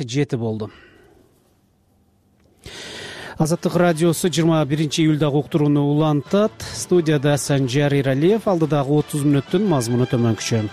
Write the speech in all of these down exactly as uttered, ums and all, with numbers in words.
жети болду. Азаттык радиосу жыйырма биринчи июлдагы уктурууну улантат. Студияда Санжар Иралиев, алдыдагы отуз мүнөттүн мазмуну төмөнкүчө.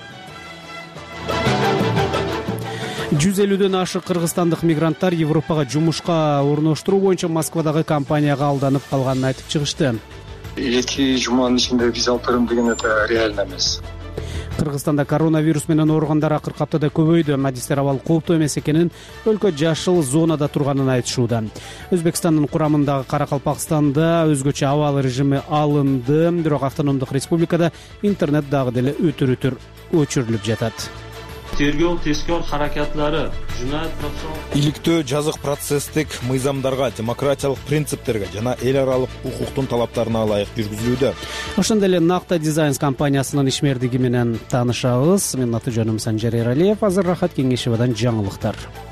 жүз элүүдөн ашык кыргызстандык мигранттар Европага жумушка орноштуруу боюнча Москвадагы компанияга алданып калганын айтып чыгышты. эки жуманын ичинде виза алып берем деген это реально эмес. Кыргызстанда коронавирус менен ооругандар акыркы аптада көбөйдү. Адистер абал кооптуу эмес экенин, өлкө жашыл зонада турганын айтышууда. Өзбекстандын курамындагы Каракалпакстанда өзгөчө абал режими алынды, бирок автономдук республикада интернет дагы деле өтүр-өтүр өчүрүлүп жатат. Тергөө тескөө харакатлары жинайат процесс иликтөө жазык процесстик мыйзамдарга, демократиялык принциптерге жана эл аралык укуктун талаптарына ылайык жүргүзүлүүдө. Ошондой эле Накта Дизайнс компаниясынын ишмердиги менен таанышабыз. Менин аты жөнүм Санжар Иралиев. Азыр Рахат Кеңешевадан жаңылыктар.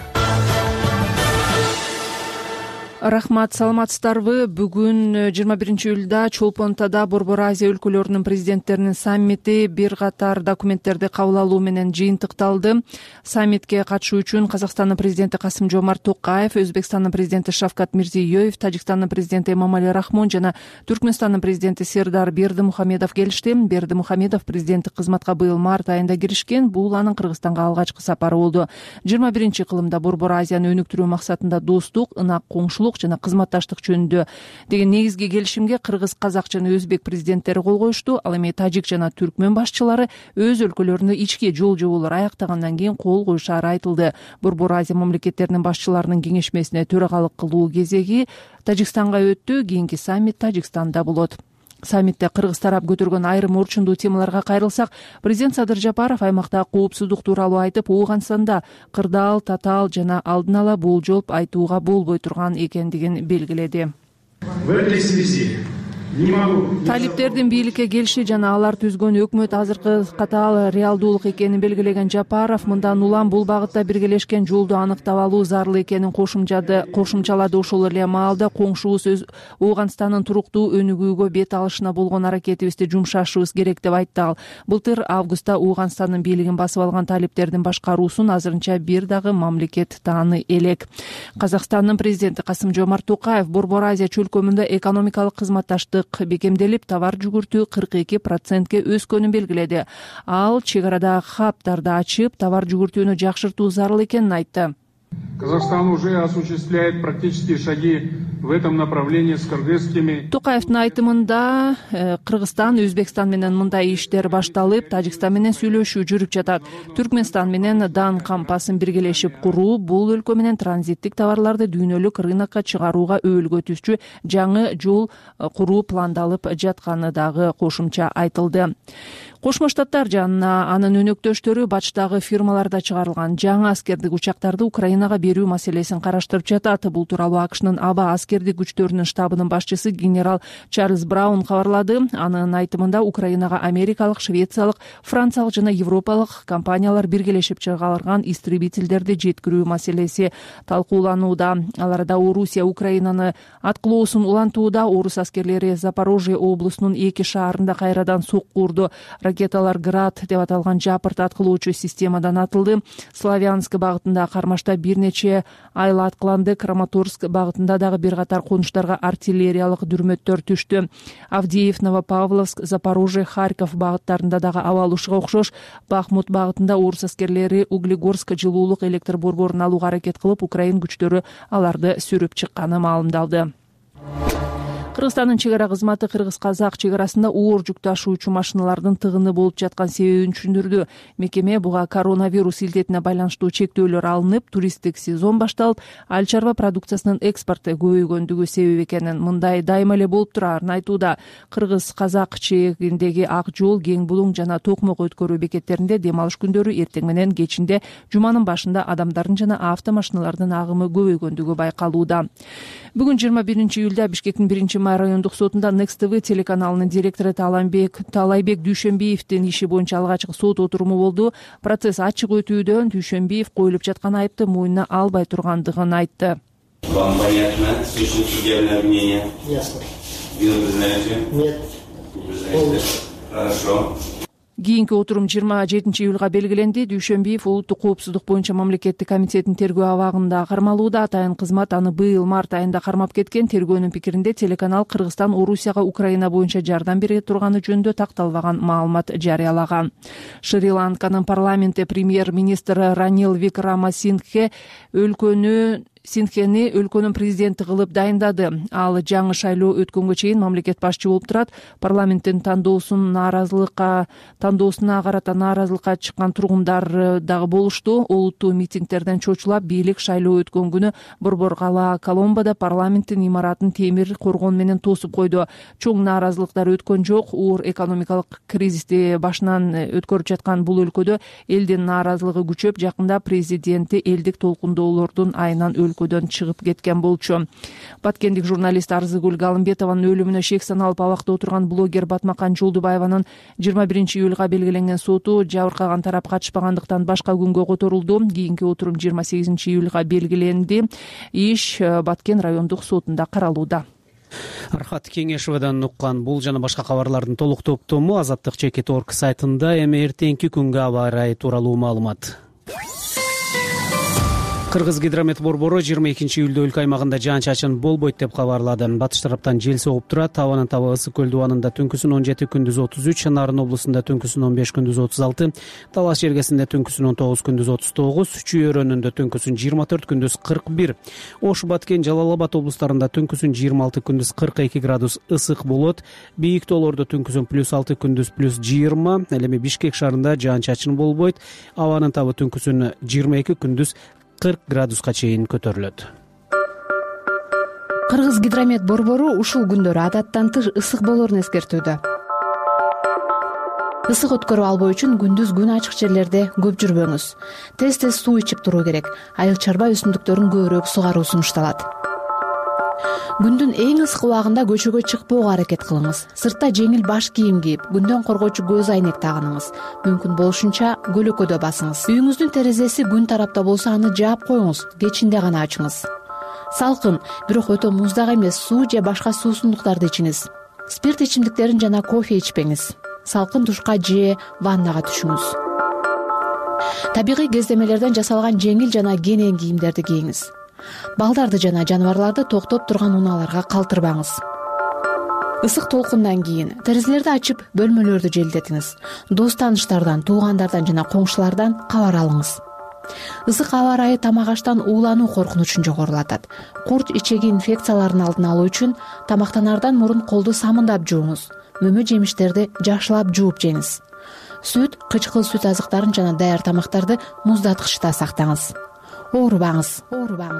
Рахмат, саламатсыздарбы? Бүгүн жыйырма биринчи июлда Чолпон-Атада Борбор Азия өлкөлөрүнүн президенттеринин саммити бир катар документтерди кабыл алуу менен жыйынтыкталды. Саммитке катышуу үчүн Казакстандын президенти Касым-Жомарт Токаев, Өзбекстандын президенти Шавкат Мирзиёев, Тажикстандын президенти Эмомали Рахмон жана Түркмөнстандын президенти Сердар Бердимухамедов келишти. Бердимухамедов президенттик кызматка быйыл март айында киришкен. Бул анын Кыргызстанга алгачкы сапары болду. жыйырма биринчи кылымда Борбор Азияны өнүктүрүү максатында достук, ынак коңшулук жана кызматташтык жөнүндө деген негизги келишимге кыргыз, казак жана өзбек президенттери кол коюшту. Ал эми тажик жана түркмөн башчылары өз өлкөлөрүндө ички жол жоболор аяктагандан кийин кол коюшары айтылды. Борбор Азия мамлекеттеринин башчыларынын кеңешмесине төрагалык кылуу кезеги Тажикстанга өттү. Кийинки саммит Тажикстанда болот. Саммитте кыргыз тарап көтөргөн айрым орчундуу темаларга кайрылсак, президент Садыр Жапаров аймакта коопсуздук тууралуу айтып, Ооганстанда кырдаал, татаал жана алдын ала болжоп айтууга болбой турган экендигин белгиледи. В этой связи Талиптердин бийликке келиши жана алар түзгөн өкмөт азыркы катаал реалдуулук экенин белгилеген Жапаров мындан улам бул багытта биргелешкен жолду аныктап алуу зарыл экенин кошумчады кошумчалады. Ошол эле маалда коңшубуз Ооганстандын туруктуу өнүгүүгө бет алышына болгон аракетибизди жумшашыбыз керек деп айтты ал. Былтыр августта Ооганстандын бийлигин басып алган талиптердин башкаруусун азырынча бир дагы мамлекет тааны элек. Казакстандын президенти Касым-Жомарт Токаев Борбор Азия чөлкөмүндө экономикалык кызматташтык бекемделип, товар жүгүртүү кырк эки процентке өскөнүн белгиледи. Ал чек арада хабтарды ачып, товар жүгүртүүнү жакшыртуу зарыл экенин айтты. Казахстан уже осуществляет практические шаги в этом направлении с кыргызскими. Токаевдин айтымында Кыргызстан, Өзбекстан менен мындай иштер башталып, Тажикстан менен сүйлөшүү жүрүп жатат. Түркмөнстан менен Дан кампасын биргелешип куруу бул өлкө менен транзиттик товарларды дүйнөлүк рынокко чыгарууга өбөлгө түзчү жаңы жол куруу пландалып жатканы дагы кошумча айтылды. Кошмо Штаттар жана анын өнөктөштөрү батыштагы фирмаларда чыгарылган жаңы аскердик учактарды Украинага берүү маселесин караштырып жатат. Бул тууралуу АКШнын аба аскердик күчтөрүнүн штабынын башчысы генерал Чарльз Браун кабарлады. Анын айтымында Украинага америкалык, швециялык, франциялык жана европалык компаниялар биргелешип чыгарылган истребительдерди жеткирүү маселеси талкууланууда. Аларда Орусия Украинаны аткылоосун улантууда. Орус аскерлери Запорожье облусунун эки шаарында кайрадан сокку урду. Ракеталар Град деп аталган жапырт аткылоочу системадан атылды. Славянск багытында кармашта бир нече айла аткыланды. Краматорск багытында дагы бир катар конуштарга артиллериялык дүрмөттөр түштү. Авдеев, Новопавловск, Запорожье, Харьков багыттарында дагы абал ушуга окшош. Бахмут багытында орус аскерлери Углегорск жылуулук электр борборун алууга аракет кылып, Украин күчтөрү аларды сүрүп чыкканы маалымдалды. Кыргызстандын чек ара кызматы кыргыз-казак чек арасында оор жүк ташуучу машиналардын тыгыны болуп жаткан себебин түшүндүрдү. Мекеме буга коронавирус илдетине байланыштуу чектөөлөр алынып, туристтик сезон башталып, айыл чарба продукциясынын экспорту көбөйгөндүгү себеп экенин, мындай дайыма эле болуп турарын айтууда. Кыргыз-казак чегиндеги Ак жол, Кең булуң жана Токмок өткөрүү бекеттеринде дем алыш күндөрү эртең менен кечинде, жуманын башында адамдардын жана автомашиналардын агымы көбөйгөндүгү байкалууда. Бүгүн жыйырма биринчи июлда Бишкектин биринчи райондук сотунда Next ти ви телеканалынын директору Талайбек Талайбек Дүйшөнбиевдин иши боюнча алгачкы сот отуруму болду. Процесс ачык өтүүдө Дүйшөнбиев коюлуп жаткан айыпты мойнуна албай тургандыгын айтты. Вам понятно? Слышите судебное мнение? Ясно. Вы признаете? Нет. Признаете? Хорошо. Кийинки отурум жыйырма жетинчи июлга белгиленди. Дүйшөнбиев улуттук коопсуздук боюнча мамлекеттик комитеттин тергөө абагында кармалууда. Атайын кызмат аны быйыл март айында кармап кеткен. Тергөөнүн пикиринде телеканал Кыргызстан Орусияга Украина боюнча жардам бере турганы жөнүндө такталбаган маалымат жарыялаган. Шри-Ланканын парламенти премьер-министри Ранил Викрамасингхе өлкөнү Синхени өлкөнүн президенти кылып дайындады. Ал жаңы шайлоо өткөнгө чейин мамлекет башчы болуп турат. Парламенттин тандоосун нааразылыкка тандоосуна карата нааразылыкка чыккан тургундар дагы болушту. Олуттуу митингтерден чочулап, бийлик шайлоо өткөн күнү Борбор кала Коломбода парламенттин имаратын темир коргон менен тосуп койду. Чоң нааразылыктар өткөн жок. Оор экономикалык кризисти башынан өткөрүп жаткан бул өлкөдө элдин нааразылыгы күчөп, жакында президенти элдик толкундоолордун айынан өлкөдөн чыгып кеткен болчу. Баткендик журналист Арзыгүл Галымбетованын өлүмүнө шек саналып абакта отурган блогер Батмакан Жолдубаеванын жыйырма биринчи июлга белгиленген соту жабыркаган тарап катышпагандыктан башка күнгө которулду. Кийинки отурум жыйырма сегизинчи июлга белгиленди. Иш Баткен райондук сотунда каралууда. Архат Кеңешовдон уккан бул жана башка кабарлардын толук топтому Азаттык чекит точка орг сайтында. Эми эртеңки күнгө аба ырайы тууралуу маалымат. Кыргыз гидромет борбору жыйырма экинчи июлда өлкө аймагында жаан-чачын болбойт деп кабарлады. Батыш тараптан жел согуп турат. Табанын таба ысык көл дубанында түнкүсүн он жети, күндүз отуз үч, Нарын облусунда түнкүсүн он беш, күндүз отуз алты, Талас жергесинде түнкүсүн он тогуз, күндүз отуз тогуз, Чүй өрөөнүндө түнкүсүн жыйырма төрт, күндүз кырк бир, Ош, Баткен, Жалал Абад облустарында түнкүсүн жыйырма алты, күндүз кырк эки градус ысык болот. Бийик тоолордо түнкүсүн плюс алты, күндүз плюс жыйырма. Эми Бишкек шаарында жаан-чачын болбойт. Абанын табы түнкүсүн жыйырма эки, күндүз кырк градуска чейин көтөрүлөт. Кыргыз гидромет борбору ушул күндөрү адаттан тыш ысык болоорун эскертүүдө. Ысык өткөрүп албоо үчүн күндүз күн ачык жерлерде көп жүрбөңүз. Тез-тез суу ичип туруу керек. Айыл чарба өсүмдүктөрүн көбүрөөк сугаруу сунушталат. Күндүн эң ысык убагында көчөгө чыкпоого аракет кылыңыз. Сыртта жеңил баш кийим кийип, күндөн коргоочу көз айнек тагыныңыз. Мүмкүн болушунча көлөкөдө басыңыз. Үйүңүздүн терезеси күн тарапта болсо аны жаап коюңуз, кечинде гана ачыңыз. Салкын, бирок өтө муздак эмес суу же башка суусундуктарды ичиңиз. Спирт ичимдиктерин жана кофе ичпеңиз. Салкын душка же ваннага түшүңүз. Табигый кездемелерден жасалган жеңил жана кенен кийимдерди кийиңиз. Балдарды жана жаныбарларды токтоп турган унааларга калтырбаңыз. Ысык толкундан кийин терезелерди ачып, бөлмөлөрдү желдетиңиз. Дос тааныштардан, туугандардан жана коңшулардан кабар алыңыз. Ысык аба ырайы тамак аштан уулануу коркунучун жогорулатат. Курт ичеги инфекцияларын алдын алуу үчүн тамактанардан мурун колду самындап жууңуз. Мөмө жемиштерди жакшылап жууп жеңиз. Сүт, кычкыл сүт азыктарын жана даяр тамактарды муздаткычта сактаңыз. Оорубаңыз, оорубаңыз.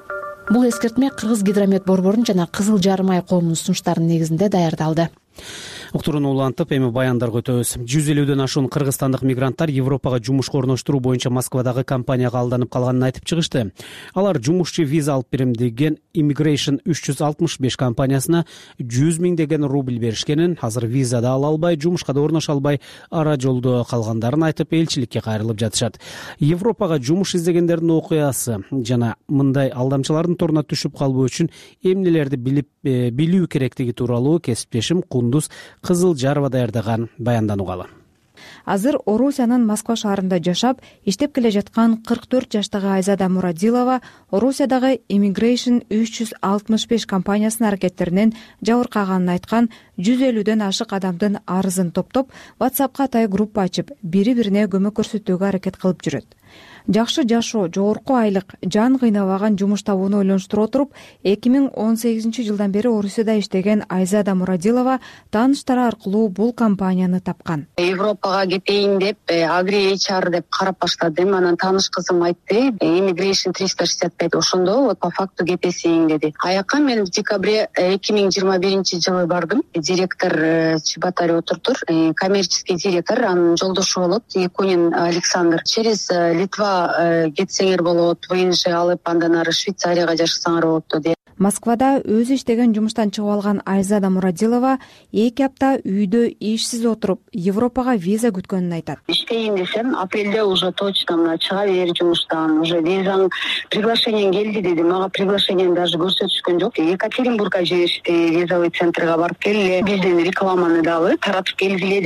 Бул эскертме Кыргыз гидромет борборунун жана Кызыл Жарым ай коомунун сунуштарынын негизинде даярдалды. Уктурууну улантып, эми баяндарга өтөбүз. жүз элүүдөн ашуун кыргызстандык мигранттар Европага жумушка орноштуруу боюнча Москвадагы компанияга алданып калганын айтып чыгышты. Алар жумушчу виза алып берем деген Immigration үч жүз алтымыш беш компаниясына жүз миң деген рубль беришкенин, азыр виза да ала албай, жумушка да орношо албай, ара жолдо калгандарын айтып, элчиликке кайрылып жатышат. Европага жумуш издегендердин окуясы жана мындай алдамчылардын торуна түшүп калбоо үчүн эмнелерди билип билүү керектиги тууралуу кесиптешим Кундуз Кызыл Жарова даярдаган баяндан угалы. Азыр Орусиянын Москва шаарында жашап, иштеп келе жаткан кырк төрт жаштагы Айзада Мурадилова Орусиядагы Immigration үч жүз алтымыш беш компаниясынын аракеттеринен жабыркаганын айткан жүз элүүдөн ашык адамдын арызын топтоп, WhatsAppка тай группа ачып, бири-бирине көмөк көрсөтүүгө аракет кылып жүрөт. Жакшы жашоо, жогорку айлык, жан кыйнабаган жумуш табууну ойлонуштура отуруп, эки миң он сегизинчи жылдан бери Орусияда иштеген Айзада Мурадилова тааныштары аркылуу бул компанияны тапкан. Европага кетейин деп, Агри эйч ар деп карап баштадым. Анан тааныш кызым айтты, Immigration триста шестьдесят пять ошондо вот по факту кетесиң деди. Аяка мен в декабре эки миң жыйырма биринчи жылы бардым. Директор Чеботарь отуртур, коммерческий директор, анын жолдошу болот, Якунин Александр. Через Литва кетсеңер болот, ВНЖ алып, андан ары Швейцарияга жашасаңар болот деди. Москвада өзү иштеген жумуштан чыгып алган Айзада Мурадилова эки апта үйдө ишсиз отуруп, Европага виза күткөнүн айтат. Иштейин десем, апрелде уже точно мына чыга бер жумуштан, уже визаң приглашениең келди деди. Мага приглашениени даже көрсөтүшкөн жок. Екатеринбургга жиберишти, визовый центрге барып келгиле, бизден рекламаны дагы таратып келгиле деди.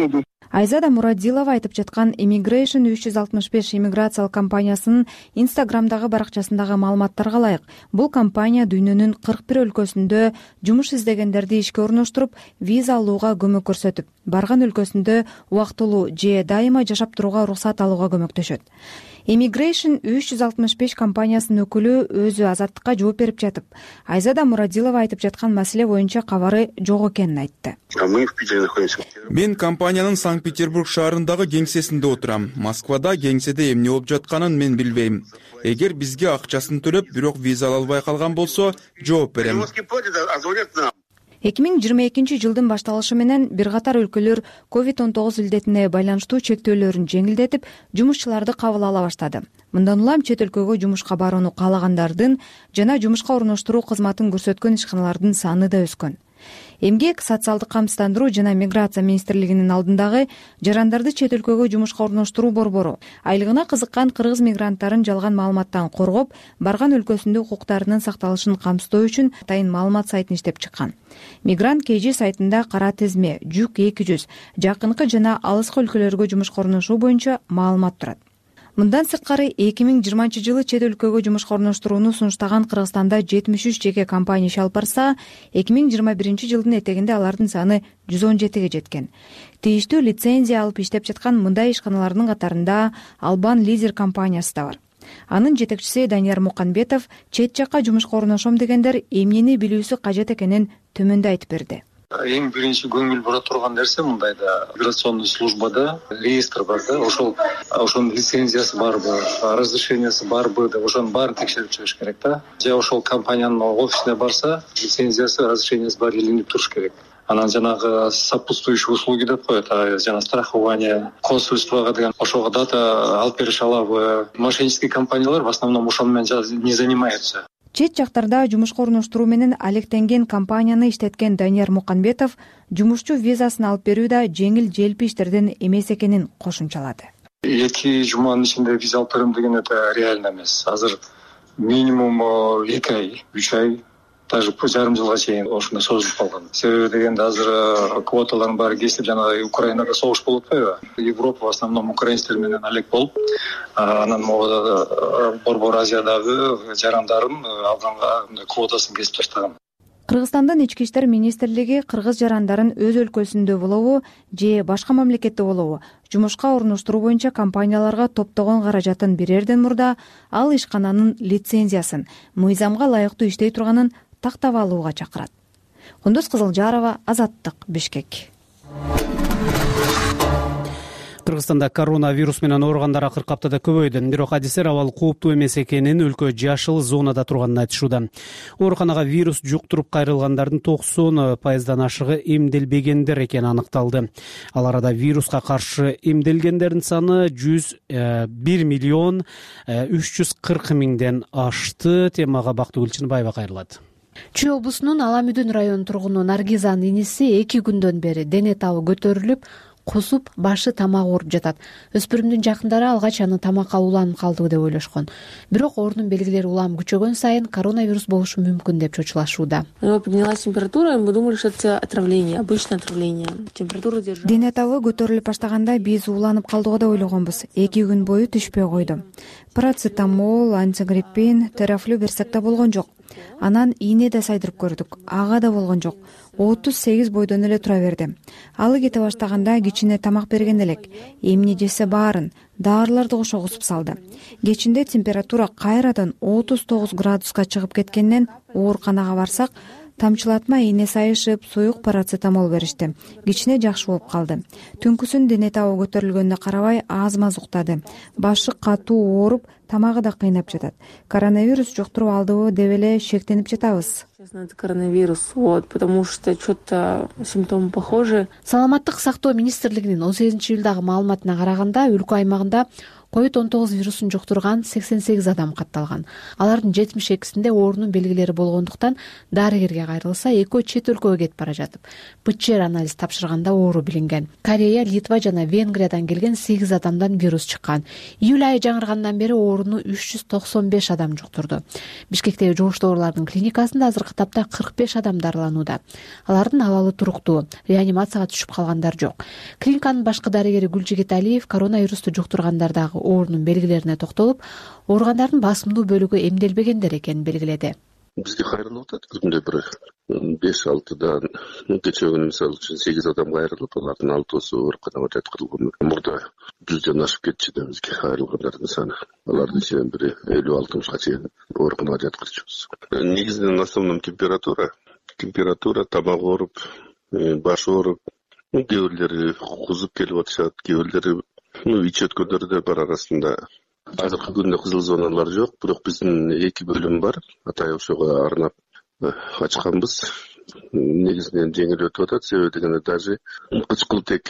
Айзада Мурадилова айтып жаткан Immigration үч жүз алтымыш беш иммиграциялык компаниясынын Инстаграмдагы баракчасындагы маалыматтарга ылайык, бул компания дүйнөнүн кырк бир өлкөсүндө жумуш издегендерди ишке орноштуруп, виза алууга көмөк көрсөтүп, барган өлкөсүндө убактылуу же дайыма жашап турууга уруксат алууга көмөктөшөт. Immigration үч жүз алтымыш беш компаниясынын өкүлү өзү Азаттыкка жооп берип жатып, Айзада Мурадилова айтып жаткан маселе боюнча кабары жок экенин айтты. Мен компаниянын Санкт-Петербург шаарындагы кеңсесинде отурам. Москвада кеңседе эмне болуп жатканын мен билбейм. Эгер бизге акчасын төлөп, бирок виза ала албай калган болсо, жооп берем. эки миң жыйырма экинчи жылдын башталышы менен бир катар өлкөлөр ковид он тогуз илдетине байланыштуу чектөөлөрүн жеңилдетип, жумушчуларды кабыл ала баштады. Мындан улам чет өлкөгө жумушка барууну каалагандардын жана жумушка орноштуруу кызматын көрсөткөн ишканалардын саны да өскөн. Эмгек, социалдык камсыздандыруу жана миграция министрлигинин алдындагы жарандарды чет өлкөгө жумушка орноштуруу борбору айлыгына кызыккан кыргыз мигранттарын жалган маалыматтан коргоп, барган өлкөсүндө укуктарынын сакталышын камсыздоо үчүн атайын маалымат сайтын иштеп чыккан. Мигрант kg сайтында кара тизме, жүк эки жүз, жакынкы жана алыскы өлкөлөргө жумушка орношуу боюнча маалымат турат. Мындан сырткары эки миң жыйырманчы жылы чет өлкөгө жумушка орноштурууну сунуштаган Кыргызстанда жетимиш үч жеке компания иш алып барса, эки миң жыйырма биринчи жылдын этегинде алардын саны жүз он жетиге жеткен. Тийиштүү лицензия алып иштеп жаткан мындай ишканалардын катарында Албан Лидер компаниясы да бар. Анын жетекчиси Данияр Муканбетов чет жакка жумушка орношом дегендер эмнени билүүсү кажет экенин төмөндө айтып берди. Эң биринчи көңүл бура турган нерсе мындайда миграционный службада реестр бар да, ошол ошонун лицензиясы барбы, разрешениясы барбы деп ошонун баарын текшерип чыгыш керек да. Же ошол компаниянын офисине барса, лицензиясы, разрешениясы бар илинип туруш керек. Анан жанагы сопутствующие услуги деп коет, жана страхование, консульствого деген ошого дата алып бериш алабы. Мошеннический компаниялар в основном ошол менен не занимаются. Чет жактарда жумушка орноштуруу менен алектенген компанияны иштеткен Данияр Муканбетов жумушчу визасын алып берүү да жеңил желпи иштерден эмес экенин кошумчалады. Эки жуманын ичинде виза алып берем деген это реально эмес. Азыр минимум эки ай, үч ай, даже жарым жылга чейин ошондой созулуп калган. Себеби дегенде азыр квоталардын баары кесип, жана Украинада согуш болуп атпайбы? Европа в основном украинецтер менен алек болуп, анан могу Борбор Азиядагы жарандарын алганга квотасын кесип таштаган. Кыргызстандын ички иштер министрлиги кыргыз жарандарын өз өлкөсүндө болобу же башка мамлекетте болобу жумушка орноштуруу боюнча компанияларга топтогон каражатын берерден мурда ал ишкананын лицензиясын, мыйзамга ылайыктуу иштей турганын тактап алууга чакырат. Кундуз Кызылжарова, Азаттык, Бишкек. Кыргызстанда коронавирус менен ооругандар акыркы аптада көбөйдү. Бирок адистер абал кооптуу эмес экенин, өлкө жашыл зонада турганын айтышууда. Ооруканага вирус жуктуруп кайрылгандардын токсон пайыздан ашыгы эмделбегендер экени аныкталды. Ал арада вируска каршы эмделгендердин саны жүз бир миллион үч жүз кырк миңден ашты. Темага Бактыгүл Чынбаева кайрылат. Чүй облусунун Аламүдүн районунун тургуну Наргизанын иниси эки күндөн бери дене табы көтөрүлүп, кусуп, башы тамагы ооруп жатат. Өспүрүмдүн жакындары алгач аны тамакка уланып калдыбы деп ойлошкон. Бирок оорунун белгилери улам күчөгөн сайын коронавирус болушу мүмкүн деп чочулашууда. Поднялась температура, мы думали, что это отравление, обычное отравление. Температура держала. Дене табы көтөрүлүп баштаганда биз уланып калдыгы деп ойлогонбуз. эки күн бою түшпөй койду. Парацетамол, антигриппин, терафлю берсек да болгон жок. Анан ийне да сайдырып көрдүк. Ага да болгон жок. отуз сегиз бойдон эле тура берди. Алы кете баштаганда кичине тамак берген элек. Эмне жесе баарын, дарыларды кошо кусуп салды. Кечинде температура кайрадан отуз тогуз градуска чыгып кеткенден ооруканага барсак, тамчылатма ийне сайышып, суюк парацетамол беришти. Кичине жакшы болуп калды. Түнкүсүн дене табы көтөрүлгөнүнө карабай аз-маз уктады. Башы катуу ооруп, тамагы да кыйнап жатат. Коронавирус жуктуруп алдыбы деп эле шектенип жатабыз. Честно, это коронавирус, вот, потому что что-то симптомы похожи. Саламаттык сактоо министрлигинин он сегизинчи июлдагы маалыматына караганда, өлкө аймагында ковид он тогуз вирусун жуктурган сексен сегиз адам катталган. Алардын жетимиш экисинде оорунун белгилери болгондуктан дарыгерге кайрылса, экөө чет өлкөгө кетип бара жатып ПЧР анализ тапшырганда оору билинген. Корея, Литва жана Венгриядан келген сегиз адамдан вирус чыккан. Июль айы жаңыргандан бери ооруну үч жүз токсон беш адам жуктурду. Бишкектеги жугуштуу оорулардын клиникасында азыркы тапта кырк беш адам дарыланууда. Алардын абалы туруктуу, реанимацияга түшүп калгандар жок. Клиниканын башкы дарыгери Гүлжигит Алиев коронавирусту жуктургандардагы оорунун белгилерине токтолуп, ооругандардын басымдуу бөлүгү эмделбегендер экенин белгиледи. Бизге кайрылып атат. Күндө бир беш алтыдан кечээ күнү мисалы үчүн сегиз адам кайрылып, алардын алтысы ооруканага жаткырылган. Мурда жүздөн ашып кетчү да бизге кайрылгандардын саны. Алардын ичинен бири элүү алтымышка чейин ооруканага жаткырчубуз. Негизинен основном температура, температура, тамак ооруп, баш ооруп, кээ бирлери кузуп келип атышат, кээ бирлери ич өткөндөр да бар арасында. Азыркы күндө кызыл зоналар жок, бирок биздин эки бөлүм бар. Атай ошого арнап ачканбыз. Негизинен жеңил өтүп атат, себеби дегенде даже кычкылтек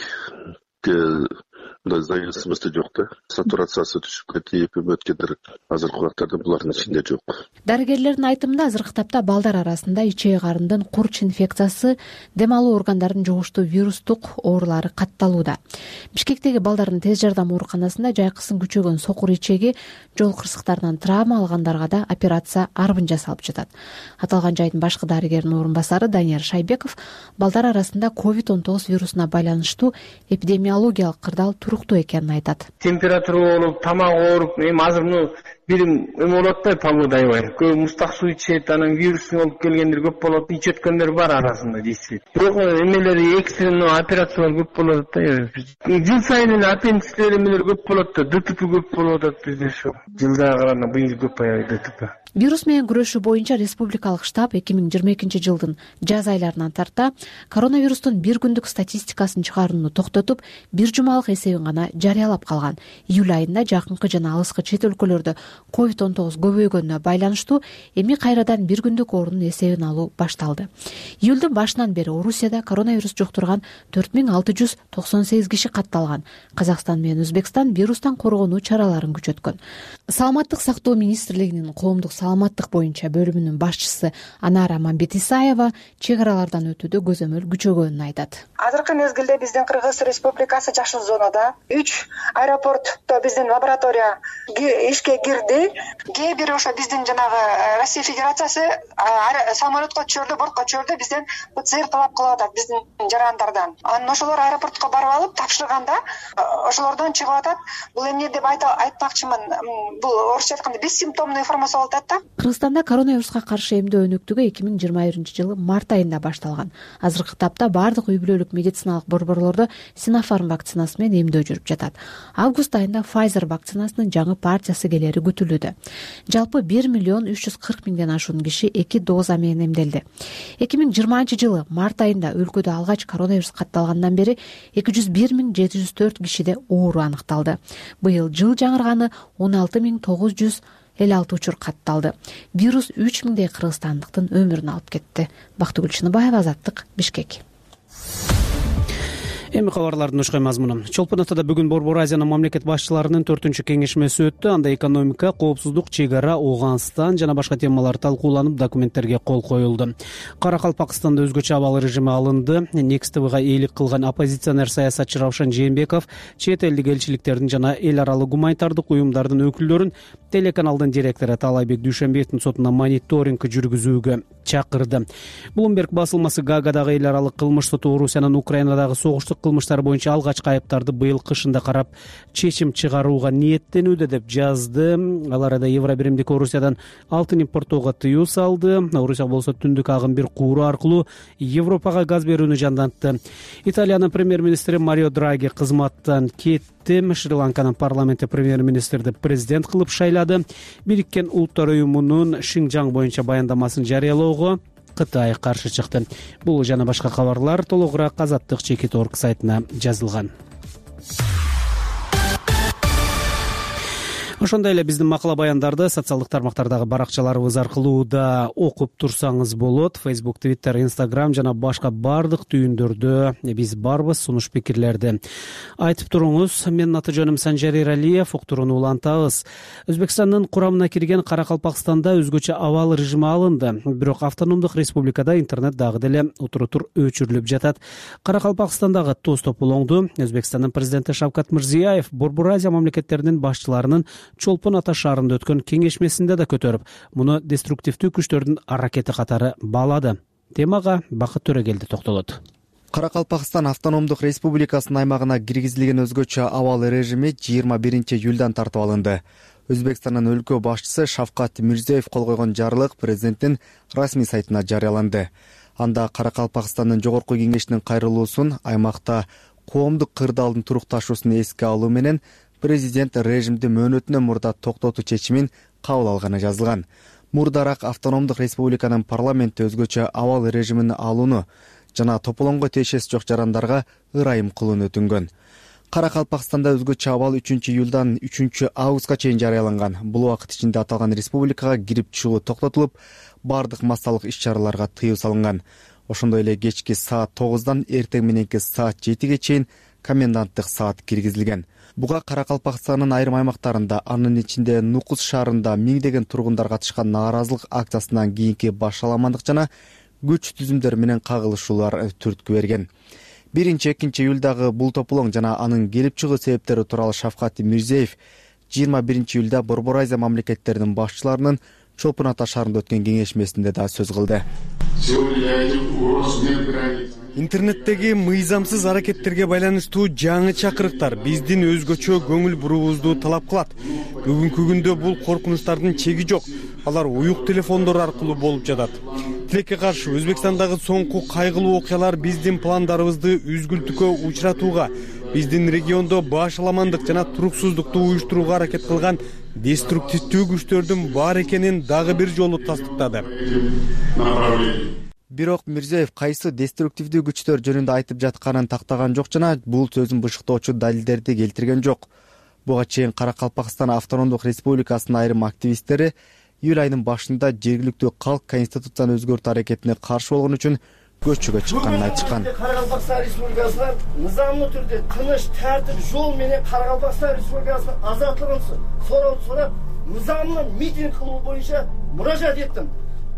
зависимости жок да. Сатурациясы түшүп кетип өткөндөр азыркы убактарда булардын ичинде жок. Дарыгерлердин айтымында азыркы тапта балдар арасында ичек карындын курч инфекциясы, дем алуу органдарын жугуштуу вирустук оорулары катталууда. Бишкектеги балдардын тез жардам ооруканасында жайкысын күчөгөн сокур ичеги, жол кырсыктарынан травма алгандарга да операция арбын жасалып жатат. Аталган жайдын башкы дарыгеринин орун басары Данияр Шайбеков балдар арасында ковид он тогуз вирусуна байланыштуу эпидемиологиялык кырдаал туруктуу экенин айтат. Температура ооруп, тамак ооруп, эми азыр муну бирим эме болот да, погода аябай. Көп мустак суу ичет, анан вирус болуп келгендер көп болот, ич өткөндөр бар арасында дейсиз. Бирок эмелери экстренный операциялар көп болот да. Жыл сайын эле аппендицтер эмелер көп болот да, ДТП көп болуп атат бизде ошо. Жылдага караганда быйыл көп аябай ДТП. Вирус менен күрөшүү боюнча республикалык штаб эки миң жыйырма экинчи жылдын жаз айларынан тарта коронавирустун бир күндүк статистикасын чыгарууну токтотуп, бир жумалык эсебин гана жарыялап калган. Июль айында жакынкы жана алыскы чет өлкөлөрдө ковид он тогуз көбөйгөнүнө байланыштуу эми кайрадан бир күндүк оорунун эсебин алуу башталды. Июлдун башынан бери Орусияда коронавирус жуктурган төрт миң алты жүз токсон сегиз киши катталган. Казакстан менен Өзбекстан вирустан коргонуу чараларын күчөткөн. Саламаттык сактоо министрлигинин коомдук саламаттык боюнча бөлүмүнүн башчысы Анара Мамбетисаева чек аралардан өтүүдө көзөмөл күчөгөнүн айтат. Азыркы мезгилде биздин Кыргыз Республикасы жашыл зонада үч аэропортто биздин лаборатория ишке кирди. Кээ бири ошо биздин жанагы Россия Федерациясы самолетко түшөрдө, бортко түшөрдө бизден ПЦР талап кылып атат биздин жарандардан. Анан ошолор аэропортко барып алып тапшырганда ошолордон чыгып атат. Бул эмне деп айтмакчымын. Бул орусча айтканда бессимптомный формасы болуп атат да. Кыргызстанда коронавируска каршы эмдөө өнүктүгү эки миң жыйырма биринчи жылы март айында башталган. Азыркы тапта бардык үй бүлөлүк медициналык борборлордо Sinopharm вакцинасы менен эмдөө жүрүп жатат. Август айында Pfizer вакцинасынын жаңы партиясы келери күтүлүүдө. Жалпы бир миллион үч жүз кырк миңден ашуун киши эки доза менен эмделди. эки миң жыйырманчы жылы март айында өлкөдө алгач коронавирус катталгандан бери эки жүз бир миң жети жүз төрт кишиде оору аныкталды. Быйыл жыл жаңырганы он алты миң тогуз жүз элүү алты учур катталды. Вирус үч миңдей кыргызстандыктын өмүрүн алып кетти. Бактыгүл Чыныбаева, Азаттык, Бишкек. Эми кабарлардын ушкай мазмуну. Чолпон атада бүгүн Борбор Азиянын мамлекет башчыларынын төртүнчү кеңешмеси өттү. Анда экономика, коопсуздук, чек ара, Ооганстан жана башка темалар талкууланып, документтерге кол коюлду. Каракалпакстанда өзгөчө абал режими алынды. Next T V'га ээлик кылган оппозиционер саясатчы Равшан Жээнбеков чет элдик элчиликтердин жана эл аралык гуманитардык уюмдардын өкүлдөрүн телеканалдын директору Таалайбек Дүйшөнбеевдин сотуна мониторинг жүргүзүүгө чакырды. Bloomberg басылмасы Гаагадагы эл аралык кылмыш соту Орусиянын Украинадагы согуштук кылмыштар боюнча алгачкы айыптарды быйыл кышында карап чечим чыгарууга ниеттенүүдө деп жазды. Ал арада Евробиримдик Орусиядан алтын импорттоого тыюу салды. Орусия болсо түндүк агым бир кууру аркылуу Европага газ берүүнү жандантты. Италиянын премьер-министри Марио Драги кызматтан кетти. Шри-Ланканын парламенти премьер-министрди президент кылып шайлады. Бириккен Улуттар уюмунун Шинжаң боюнча баяндамасын жарыялоого Кытай каршы чыкты. Бул жана башка кабарлар толугураак Азаттык чекит точка орг сайтына жазылган. ошондой эле биздин макала баяндарды социалдык тармактардагы баракчаларыбыз аркылуу да окуп турсаңыз болот. Facebook, Twitter, Instagram жана башка бардык түйүндөрдө биз барбыз. Сунуш пикирлерди айтып туруңуз. Менин аты жөнүм Санжар Эралиев. Уктурууну улантабыз. Өзбекстандын курамына кирген Каракалпакстанда өзгөчө абал режими алынды. Бирок автономдук республикада интернет дагы деле утурутур өчүрүлүп жатат. Каракалпакстандагы тоз тополоңду Өзбекстандын президенти Шавкат Мирзиёев Борбор Азия мамлекеттеринин башчыларынын Чолпон Ата шаарында өткөн кеңешмесинде да көтөрүп, муну деструктивдүү күчтөрдүн аракети катары баалады. Темага Бакыт Төрөгелди токтолот. Каракалпакстан автономдук республикасынын аймагына киргизилген өзгөчө абал режими жыйырма биринчи июлдан тартып алынды. Өзбекстандын өлкө башчысы Шавкат Мирзиёев кол койгон жарлык президенттин расмий сайтына жарыяланды. Анда Каракалпакстандын жогорку кеңешинин кайрылуусун, аймакта коомдук кырдаалдын турукташуусун эске алуу менен президент режимди мөөнөтүнөн мурда токтотуу чечимин кабыл алганы жазылган. Мурдараак автономдук республиканын парламенти өзгөчө абал режимин алууну жана тополоңго тиешеси жок жарандарга ырайым кылууну өтүнгөн. Каракалпакстанда өзгөчө абал үчүнчү июлдан үчүнчү августка чейин жарыяланган. Бул убакыт ичинде аталган республикага кирип чыгуу токтотулуп, бардык массалык иш-чараларга тыюу салынган. Ошондой эле кечки саат тогуздан эртең мененки саат жетиге чейин коменданттык саат киргизилген. Буга Каракалпакстандын айрым аймактарында, анын ичинде Нукус шаарында миңдеген тургундар катышкан нааразылык акциясынан кийинки башаламандык жана күч түзүмдөр менен кагылышуулар түрткү берген. биринчи экинчи июлдагы бул тополоң жана анын келип чыгуу себептери тууралуу Шавкат Мирзиёев жыйырма биринчи июлда Борбор Азия мамлекеттеринин башчыларынын Чолпон Ата шаарында өткөн кеңешмесинде да сөз кылды. Интернеттеги мыйзамсыз аракеттерге байланыштуу жаңы чакырыктар биздин өзгөчө көңүл буруубузду талап кылат. Бүгүнкү күндө бул коркунучтардын чеги жок. Алар уюк телефондор аркылуу болуп жатат. Тилекке каршы Өзбекстандагы соңку кайгылуу окуялар биздин пландарыбызды үзгүлтүккө учуратууга, биздин региондо башаламандык жана туруксуздукту уюштурууга аракет кылган деструктивдүү күчтөрдүн бар экенин дагы бир жолу тастыктады. Бирок Мирзиёев кайсы деструктивдүү күчтөр жөнүндө айтып жатканын тактаган жок жана бул сөзүн бышыктоочу далилдерди келтирген жок. Буга чейин Каракалпакстан автономдук республикасынын айрым активисттери июль айынын башында жергиликтүү калк конституцияны өзгөртүү аракетине каршы болгон үчүн көчкүгө чыкканын айтышкан. Каракалпакстан республикасынан нызамдуу түрдө тыныч, тартип жол менен Каракалпакстан республикасынын азаттыгын сурап сурап, нызамдуу митинг кылуу боюнча муражаат эттим.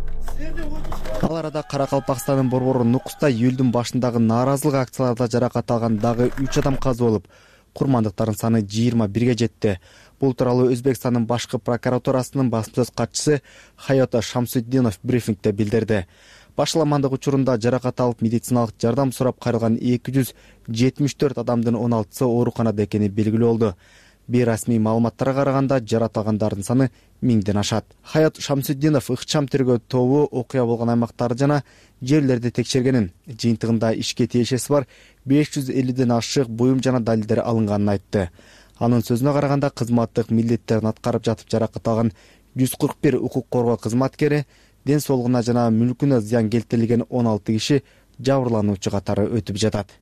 Ал арада Каракалпакстандын борбору Нукуста июлдун башындагы нааразылык акцияларда жаракат алган дагы үч адам каза болуп, курмандыктардын саны жыйырма бирге жетти. Бул тууралуу Өзбекстандын башкы прокуратурасынын басма сөз катчысы Хаят Шамсутдинов брифингде билдирди. Башаламандык учурунда жаракат алып медициналык жардам сурап кайрылган эки жүз жетимиш төрт адамдын он алтысы ооруканада экени белгилүү болду. Бейрасмий маалыматтарга караганда жаракат алгандардын саны миңден ашат. Хаят Шамсутдинов ыкчам тергөө тобу окуя болгон аймактарды жана жерлерди текшергенин, жыйынтыгында ишке тиешеси бар беш жүз элүүдөн ашык буюм жана далилдер алынганын айтты. Анын сөзүнө караганда кызматтык милдеттерин аткарып жатып жаракат алган жүз кырк бир укук коргоо кызматкери, ден соолугуна жана мүлкүнө зыян келтирилген он алты киши жабырлануучу катары өтүп жатат.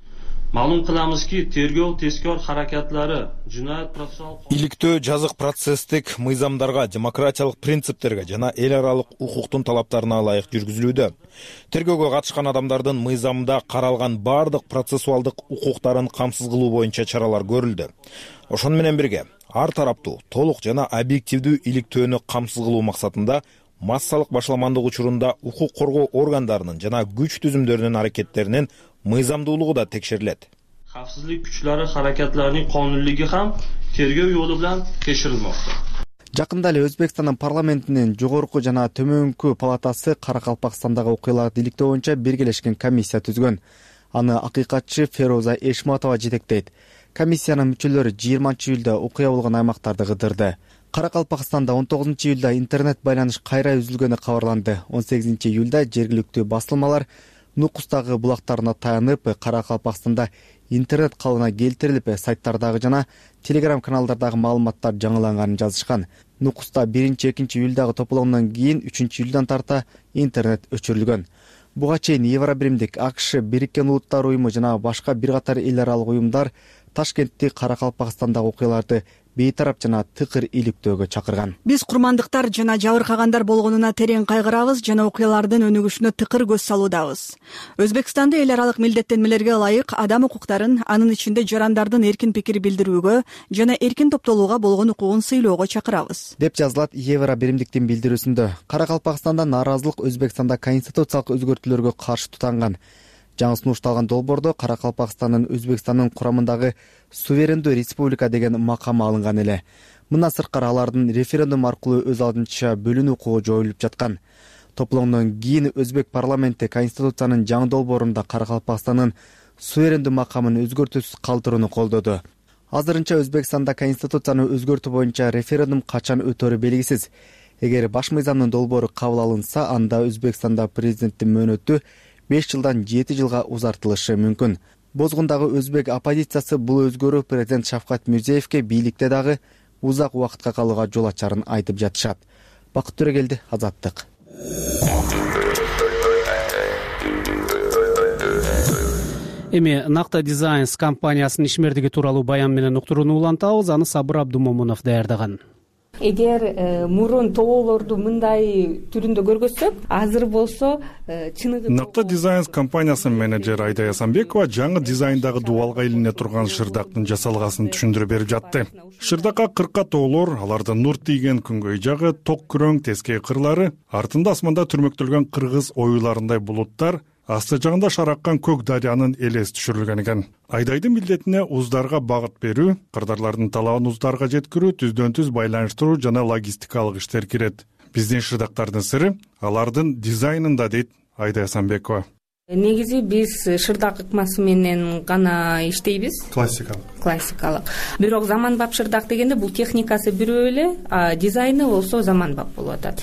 Маалым кыламызки, тергөө тескөр харакатлары жинаят процессуал иликтөө жазык процесстик мыйзамдарга, демократиялык принциптерге жана эл аралык укуктун талаптарына ылайык жүргүзүлүүдө. Тергөөгө катышкан адамдардын мыйзамда каралган бардык процессуалдык укуктарын камсыз кылуу боюнча чаралар көрүлдү. Ошону менен бирге ар тараптуу, толук жана объективдүү иликтөөнү камсыз кылуу максатында массалык башаламандык учурунда укук коргоо органдарынын жана күч түзүмдөрүнүн аракеттеринин мыйзамдуулугу да текшерилет. Кавсыздык күчлөрү харакатларынын канундуулугу ham тергөө жолу менен текшерилмөктө. Жакында эле Өзбекстандын парламентинин жогорку жана төмөнкү палатасы Каракалпакстандагы окуяларды иликтөө боюнча биргелешкен комиссия түзгөн. Аны акыйкатчы Фероза Эшматова жетектейт. Комиссиянын мүчөлөрү жыйырманчы июлда окуя болгон аймактарды кыдырды. Каракалпакстанда он тогузунчу июлда интернет байланыш кайра үзүлгөнү кабарланды. он сегизинчи июлда жергиликтүү басылмалар Нукустагы булактарына таянып, Каракалпакстанда интернет калыбына келтирилип, сайттардагы жана телеграм каналдардагы маалыматтар жаңыланганын жазышкан. Нукуста биринчи экинчи июлдагы тополоңдон кийин үчүнчү июлдан тарта интернет өчүрүлгөн. Буга чейин Евробиримдик, АКШ, Бириккен Улуттар уюму жана башка бир катар эл аралык уюмдар Ташкентти Каракалпакстандагы окуяларды бейтарап жана тыкыр иликтөөгө чакырган. Биз курмандыктар жана жабыркагандар болгонуна терең кайгырабыз жана окуялардын өнүгүшүнө тыкыр көз салуудабыз. Өзбекстанды эл аралык милдеттенмелерге ылайык адам укуктарын, анын ичинде жарандардын эркин пикир билдирүүгө жана эркин топтолууга болгон укугун сыйлоого чакырабыз, деп жазылат Евра биримдиктин билдирүүсүндө. Каракалпакстанда нааразылык Өзбекстанда конституциялык өзгөртүүлөргө каршы тутанган. Жаңы сунушталган долбоордо Каракалпакстандын Өзбекстандын курамындагы суверендүү республика деген макам алынган эле. Мындан сырткары алардын референдум аркылуу өз алдынча бөлүнүү укугу жоюлуп жаткан. Топломдон кийин Өзбек парламенти конституциянын жаңы долбоорунда Каракалпакстандын суверендүү макамын өзгөртүүсүз калтырууну колдоду. Азырынча Өзбекстанда конституцияны өзгөртүү боюнча референдум качан өтөрү белгисиз. Эгер баш мыйзамдын долбоору кабыл алынса, анда Өзбекстанда президенттин мөөнөтү беш жылдан жети жылга узартылышы мүмкүн. Бозгундагы өзбек оппозициясы бул өзгөрүү президент Шавкат Мирзиевке бийликте дагы узак убакытка калууга жол ачарын айтып жатышат. Бакыт Төрөгелди, Азаттык. Эми Накта Дизайнс компаниясынын ишмердиги тууралуу баян менен уктурууну улантабыз. Аны Сабыр Абдумомунов даярдаган. Эгер мурун тоолорду мындай түрүндө көргөзсөк, азыр болсо чыныгы Накта Дизайнс компаниясынын менеджери Айда Ясанбекова жаңы дизайндагы дубалга илине турган шырдактын жасалгасын түшүндүрүп берип жатты. Шырдакка кырка тоолор, алардын нур тийген күнгөй жагы, ток күрөң тескей кырлары, артында асманда түрмөктөлгөн кыргыз оюларындай булуттар, асты жагында шараккан көк дарыянын элеси түшүрүлгөн экен. Айдайдын милдетине уздарга багыт берүү, кырдарлардын талабын уздарга жеткирүү, түздөн түз байланыштыруу жана логистикалык иштер кирет. Биздин шырдактардын сыры алардын дизайнында, дейт Айда Ясанбекова. Негизи биз шырдак ыкмасы менен гана иштейбиз. Классикалык. Классикалык. Бирок заманбап шырдак дегенде бул техникасы бирөө эле, а дизайны болсо заманбап болуп атат.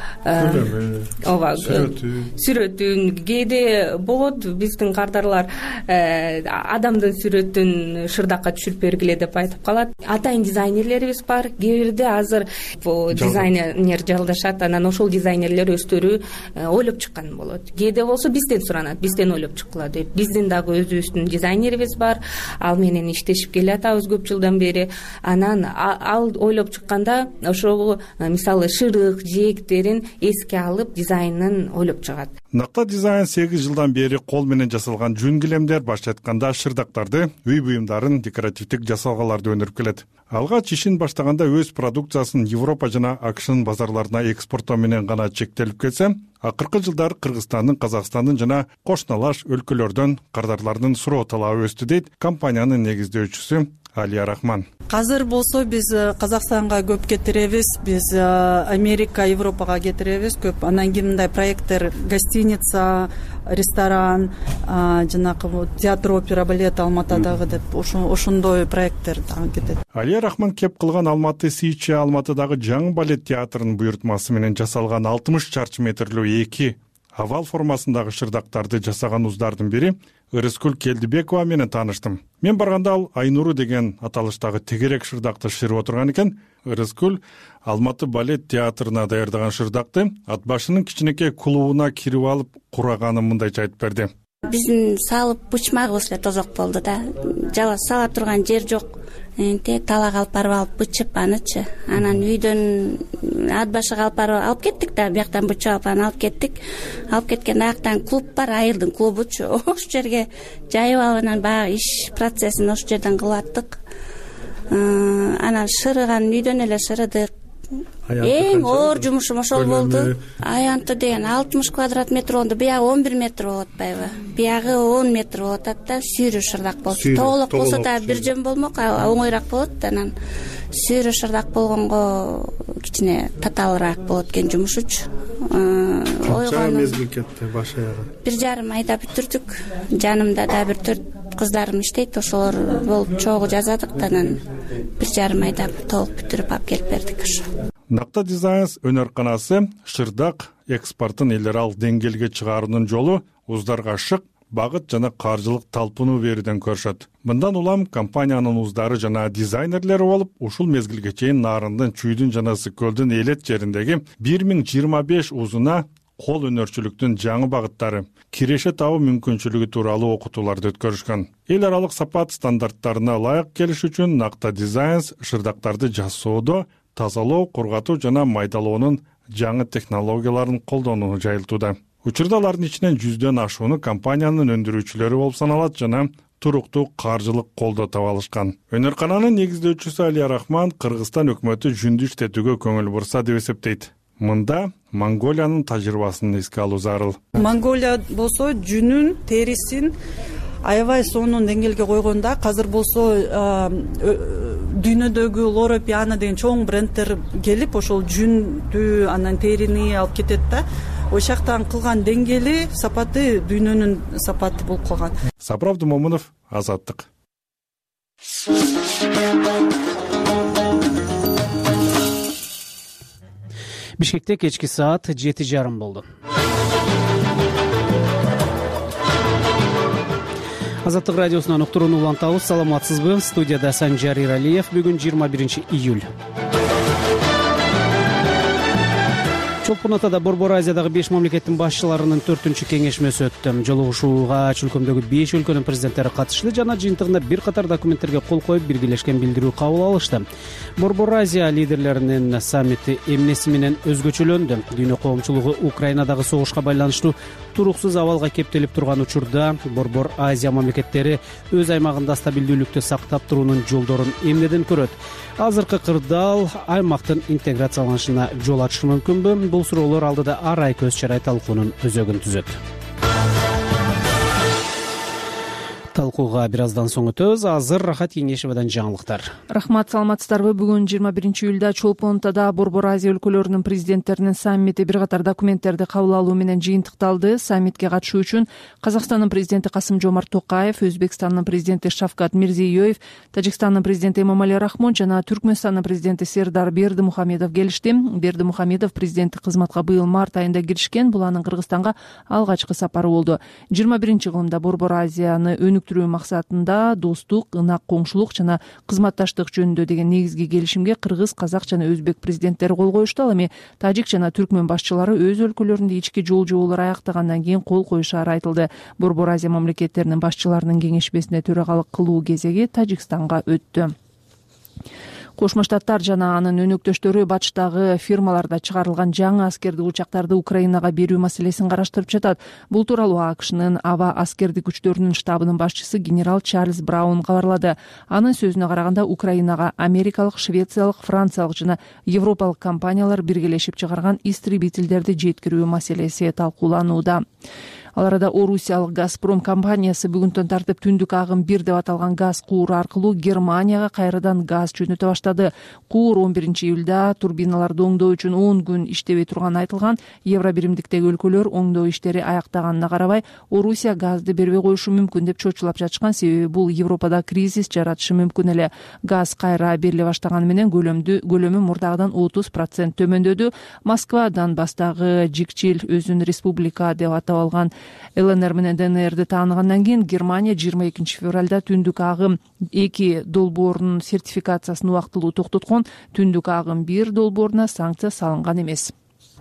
Ооба, сүрөтүн кээде болот, биздин кардарлар адамдын сүрөтүн шырдакка түшүрүп бергиле деп айтып калат. Атайын дизайнерлерибиз бар. Кээ бирде азыр дизайнер жалдашат, анан ошол дизайнерлер өздөрү ойлоп чыккан болот. Кээде болсо бизден суранат, бизден ойлоп чыккыла деп. Биздин дагы өзүбүздүн дизайнерибиз бар. Ал менен иштешип келатабыз көп жылдан бери. Анан ал ойлоп чыкканда ошол мисалы шырык, жээктерин эске алып дизайнын ойлоп чыгат. Накта Дизайн сегиз жылдан бери кол менен жасалган жүн килемдер, башка айтканда шырдактарды, үй буюмдарын, декоративдик жасалгаларды өндүрүп келет. Алгач ишин баштаганда өз продукциясын Европа жана АКШнын базарларына экспорттоо менен гана чектелип келсе, акыркы жылдары Кыргызстандын, Казакстандын жана кошуналаш өлкөлөрдөн кардарлардын суроо талабы өстү, дейт компаниянын негиздөөчүсү Алия Рахман. Азыр болсо биз Казакстанга көп кетиребиз, биз Америка, Европага кетиребиз көп. Анан кийин мындай проекттер гостиница, ресторан, жанагы театр, опера, балет Алматыдагы деп ошондой проекттер дагы кетет. Алия Рахман кеп кылган Алматы Сичи Алматыдагы жаңы балет театрынын буйртмасы менен жасалган алтымыш чарчы метрлүү эки овал формасындагы шырдактарды жасаган уздардын бири Ырыскүл Келдибекова менен тааныштым. Мен барганда ал Айнуру деген аталыштагы тегерек шырдакты шырып отурган экен. Ырыскүл Алматы балет театрына даярдаган шырдакты ат башынын кичинекей клубуна кирип алып кураганын мындайча айтып берди. Биздин салып бычмагыбыз эле тозок болду да. Жала сала турган жер жок. Тек талак алып барып алып бычып анычы. Анан үйдөн ат башыга алып барып алып кеттик да, бияктан бычып алып анан алып кеттик. Алып кеткен аяктан клуб бар, айылдын клубучу. Ошол жерге жайып алып анан баягы иш процессин ошол жерден кылып аттык. Анан шырыган үйдөн эле шырыдык. Эң оор жумушум ошол болду. Аянты деген алтымыш квадрат метр болду, биягы он бир метр болуп атпайбы? Биягы он метр болуп атат да, сүйрө шырдак болсо. Тоолок болсо да бир жөн болмок, оңоюраак болот. Анан сүйрө шырдак болгонго кичине татаалыраак болот экен жумушучу. Канча мезгил кетти баш аягы? Бир жарым айда бүтүрдүк. Жанымда да бир төрт кыздарым иштейт, ошолор болуп чогуу жазадык да, анан бир жарым айда толук бүтүрүп алып келип бердик ошо. Накта Дизайнс өнөрканасы шырдак экспортун эл аралык деңгээлге чыгаруунун жолу уздарга шык, багыт жана каржылык талпынуу берүүдөн көрүшөт. Мындан улам компаниянын уздары жана дизайнерлери болуп, ушул мезгилге чейин Нарындын, Чүйдүн жана Сыкөлдүн элет жериндеги бир миң жыйырма беш узуна кол өнөрчүлүктүн жаңы багыттары, киреше табуу мүмкүнчүлүгү тууралуу окутууларды өткөрүшкөн. Эл аралык сапат стандарттарына ылайык келиш үчүн Накта Designs шырдактарды жасоодо тазалоо, кургатуу жана майдалоонун жаңы технологияларын колдонууну жайылтууда. Учурда алардын ичинен жүздөн ашууну компаниянын өндүрүүчүлөрү болуп саналат жана туруктуу каржылык колдоо таба алышкан. Өнөркананын негиздөөчүсү Алия Рахман Кыргызстан өкмөтү жүндү иштетүүгө көңүл бурса деп эсептейт. Мында Монголиянын тажрыйбасын эске алуу зарыл. Монголия болсо жүнүн, терисин аябай сонун деңгээлге койгонда, азыр болсо дүйнөдөгү Лора Piana деген чоң брендтер келип ошол жүндү, анан терини алып кетет да. Ошол жактан кылган деңгээли, сапаты дүйнөнүн сапаты болуп калган. Сапар Абдумомунов, Азаттык. Бишкекте кечки саат жети жарым болду. Азаттык радиосунан уктурууну улантабыз. Саламатсызбы? Студияда Санжар Иралиев. Бүгүн жыйырма биринчи июль. Чолпон Атада Борбор Азиядагы беш мамлекеттин башчыларынын төртүнчү кеңешмеси өттү. Жолугушууга чөлкөмдөгү беш өлкөнүн президенттери катышты жана жыйынтыгында бир катар документтерге кол коюп, биргелешкен билдирүү кабыл алышты. Борбор Азия лидерлеринин саммити эмнеси менен өзгөчөлөндү? Дүйнө коомчулугу Украинадагы согушка байланыштуу туруксуз абалга кептелип турган учурда Борбор Азия мамлекеттери өз аймагында стабилдүүлүктү сактап туруунун жолдорун эмнеден көрөт? Азыркы кырдаал аймактын интеграцияланышына жол ачышы мүмкүнбү? Бул суроолор алдыда арай көз чарай талкуунун өзөгүн түзөт. Талкууга бир аздан соң өтөбүз. Азыр Рахат Кеңешевадан жаңылыктар. Рахмат, саламатсыздарбы? Бүгүн жыйырма биринчи июлда Чолпон Атада Борбор Азия өлкөлөрүнүн президенттеринин саммити бир катар документтерди кабыл алуу менен жыйынтыкталды. Саммитке катышуу үчүн Казакстандын президенти Касым-Жомарт Токаев, Өзбекстандын президенти Шавкат Мирзиёев, Тажикстандын президенти Эмомали Рахмон жана Түркмөнстандын президенти Сердар Бердимухамедов келишти. Бердимухамедов президенттик кызматка быйыл март айында киришкен. Бул анын Кыргызстанга алгачкы сапары болду. жыйырма биринчи кылымда Борбор Азияны өнүктүрүү максатында достук, ынак коңшулук жана кызматташтык жөнүндө деген негизги келишимге кыргыз, казак жана өзбек президенттери кол коюшту. Ал эми тажик жана түркмөн башчылары өз өлкөлөрүндө ички жол жоболор аяктагандан кийин кол коюшаары айтылды. Борбор Азия мамлекеттеринин башчыларынын кеңешмесине төрагалык кылуу кезеги Тажикстанга өттү. Кошмо Штаттар жана анын өнөктөштөрү батыштагы фирмаларда чыгарылган жаңы аскердик учактарды Украинага берүү маселесин караштырып жатат. Бул тууралуу АКШнын аба аскердик күчтөрүнүн штабынын башчысы генерал Чарльз Браун кабарлады. Анын сөзүнө караганда, Украинага америкалык, швециялык, франциялык жана европалык компаниялар биргелешип чыгарган истребительдерди жеткирүү маселеси талкууланууда. Ал арада Орусиялык Газпром компаниясы бүгүндөн тартып түндүк агым бир деп аталган газ кууру аркылуу Германияга кайрадан газ жөнөтө баштады. Куур он биринчи июлда турбиналарды оңдоо үчүн он күн иштебей турганы айтылган. Евро биримдиктеги өлкөлөр оңдоо иштери аяктаганына карабай, Орусия газды бербей коюшу мүмкүн деп чочулап жатышкан. Себеби бул Европада кризис жаратышы мүмкүн эле. Газ кайра бериле баштаганы менен көлөмдү көлөмү мурдагыдан отуз процент төмөндөдү. Москва Донбасстагы жикчил өзүн республика деп атап алган ЛНР менен ДНРди тааныгандан кийин Германия жыйырма экинчи февралда түндүк агым эки долбоорунун сертификациясын убактылуу токтоткон. Түндүк агым бир долбооруна санкция салынган эмес.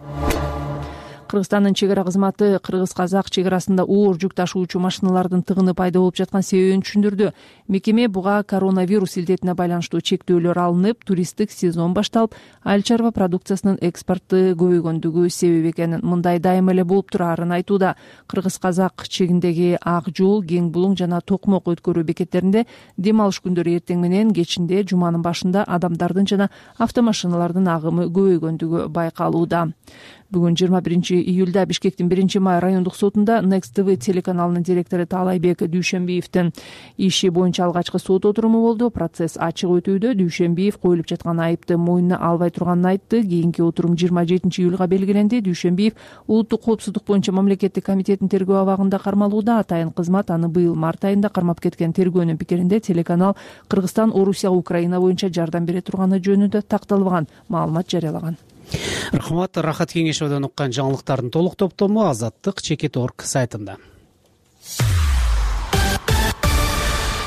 Кыргызстандын чек ара кызматы кыргыз-казак чек арасында оор жүк ташуучу машиналардын тыгыны пайда болуп жаткан себебин түшүндүрдү. Мекеме буга коронавирус илдетине байланыштуу чектөөлөр алынып, туристтик сезон башталып, айыл чарба продукциясынын экспорту көбөйгөндүгү себеп экенин, мындай дайыма эле болуп турарын айтууда. Кыргыз-казак чегиндеги Ак жол, Кең булуң жана Токмок өткөрүү бекеттеринде дем алыш күндөрү эртең менен кечинде, жуманын башында адамдардын жана автомашиналардын агымы көбөйгөндүгү байкалууда. Бүгүн жыйырма биринчи июлда Бишкектин биринчи май райондук сотунда Next ти ви телеканалынын директору Таалайбек Дүйшөнбиевдин иши боюнча алгачкы сот отуруму болду. Процесс ачык өтүүдө. Дүйшөнбиев коюлуп жаткан айыпты мойнуна албай турганын айтты. Кийинки отурум жыйырма жетинчи июлга белгиленди. Дүйшөнбиев улуттук коопсуздук боюнча мамлекеттик комитеттин тергөө абагында кармалууда. Атайын кызмат аны быйыл март айында кармап кеткен. Тергөөнүн пикиринде телеканал Кыргызстан Орусияга Украина боюнча жардам бере турганы жөнүндө такталбаган маалымат жарыялаган. Рахмат. Рахат Кеңешевден уккан жаңылыктардын толук топтому Азаттык чекит точка орг сайтында.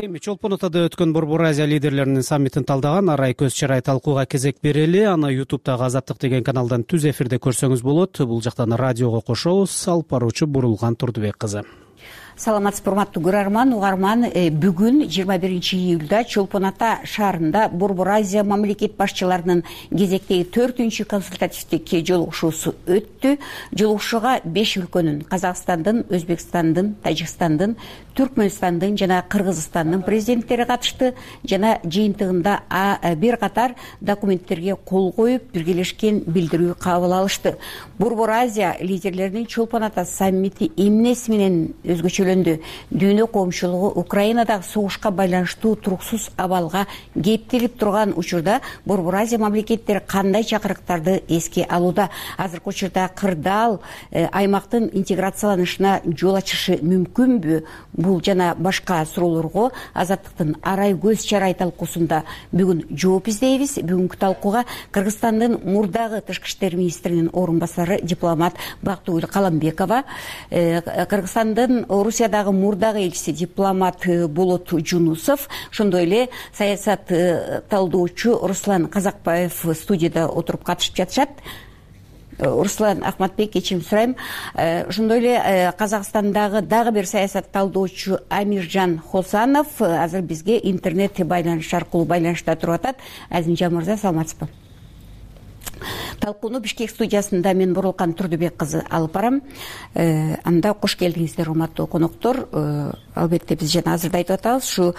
эми чолпон атада өткөн Борбор Азия лидерлеринин саммитин талдаган арай көз чарай талкууга кезек берели. Аны ютубтагы Азаттык деген каналдан түз эфирде көрсөңүз болот. Бул жактан радиого кошобуз. Алып баруучу Бурулган Турдубек кызы. Саламатсызбы, урматтуу көрөрман, угарман. Бүгүн жыйырма биринчи июлда Чолпон Ата шаарында Борбор Азия мамлекет башчыларынын кезектеги төртүнчү консультативдик жолугушуусу өттү. Жолугушууга беш өлкөнүн — Казакстандын, Өзбекстандын, Тажикстандын, Түркмөнстандын жана Кыргызстандын президенттери катышты. Жана жыйынтыгында бир катар документтерге кол коюп, биргелешкен билдирүү кабыл алышты. Борбор Азия лидерлеринин Чолпон Ата саммити эмнеси менен өзгөчө дүйнө коомчулугу Украинадагы согушка байланыштуу туруксуз абалга кептелип турган учурда Борбор Азия мамлекеттери кандай чакырыктарды эске алууда? Азыркы учурда кырдаал аймактын интеграцияланышына жол ачышы мүмкүнбү? Бул жана башка суроолорго Азаттыктын арай көз чарай талкуусунда бүгүн жооп издейбиз. Бүгүнкү талкууга Кыргызстандын мурдагы тышкы иштер министринин орун басары дипломат Бактыгүл Каламбекова, Кыргызстандын Русиядагы мурдагы элчиси дипломат Болот Жунусов, ошондой эле саясат талдоочу Руслан Казакбаев студияда отуруп катышып жатышат. Руслан Ахматбек, кечирим сурайм. Ошондой эле Казакстандагы дагы бир саясат талдоочу Амиржан Хосанов азыр бизге интернет байланыш аркылуу байланышта туруп атат. Азимжан мырза, саламатсызбы? Талкууну Бишкек студиясында мен Бурулган Турдубек кызы алып барам. Анда кош келдиңиздер, урматтуу коноктор. Албетте биз жана азырда айтып атабыз, ушу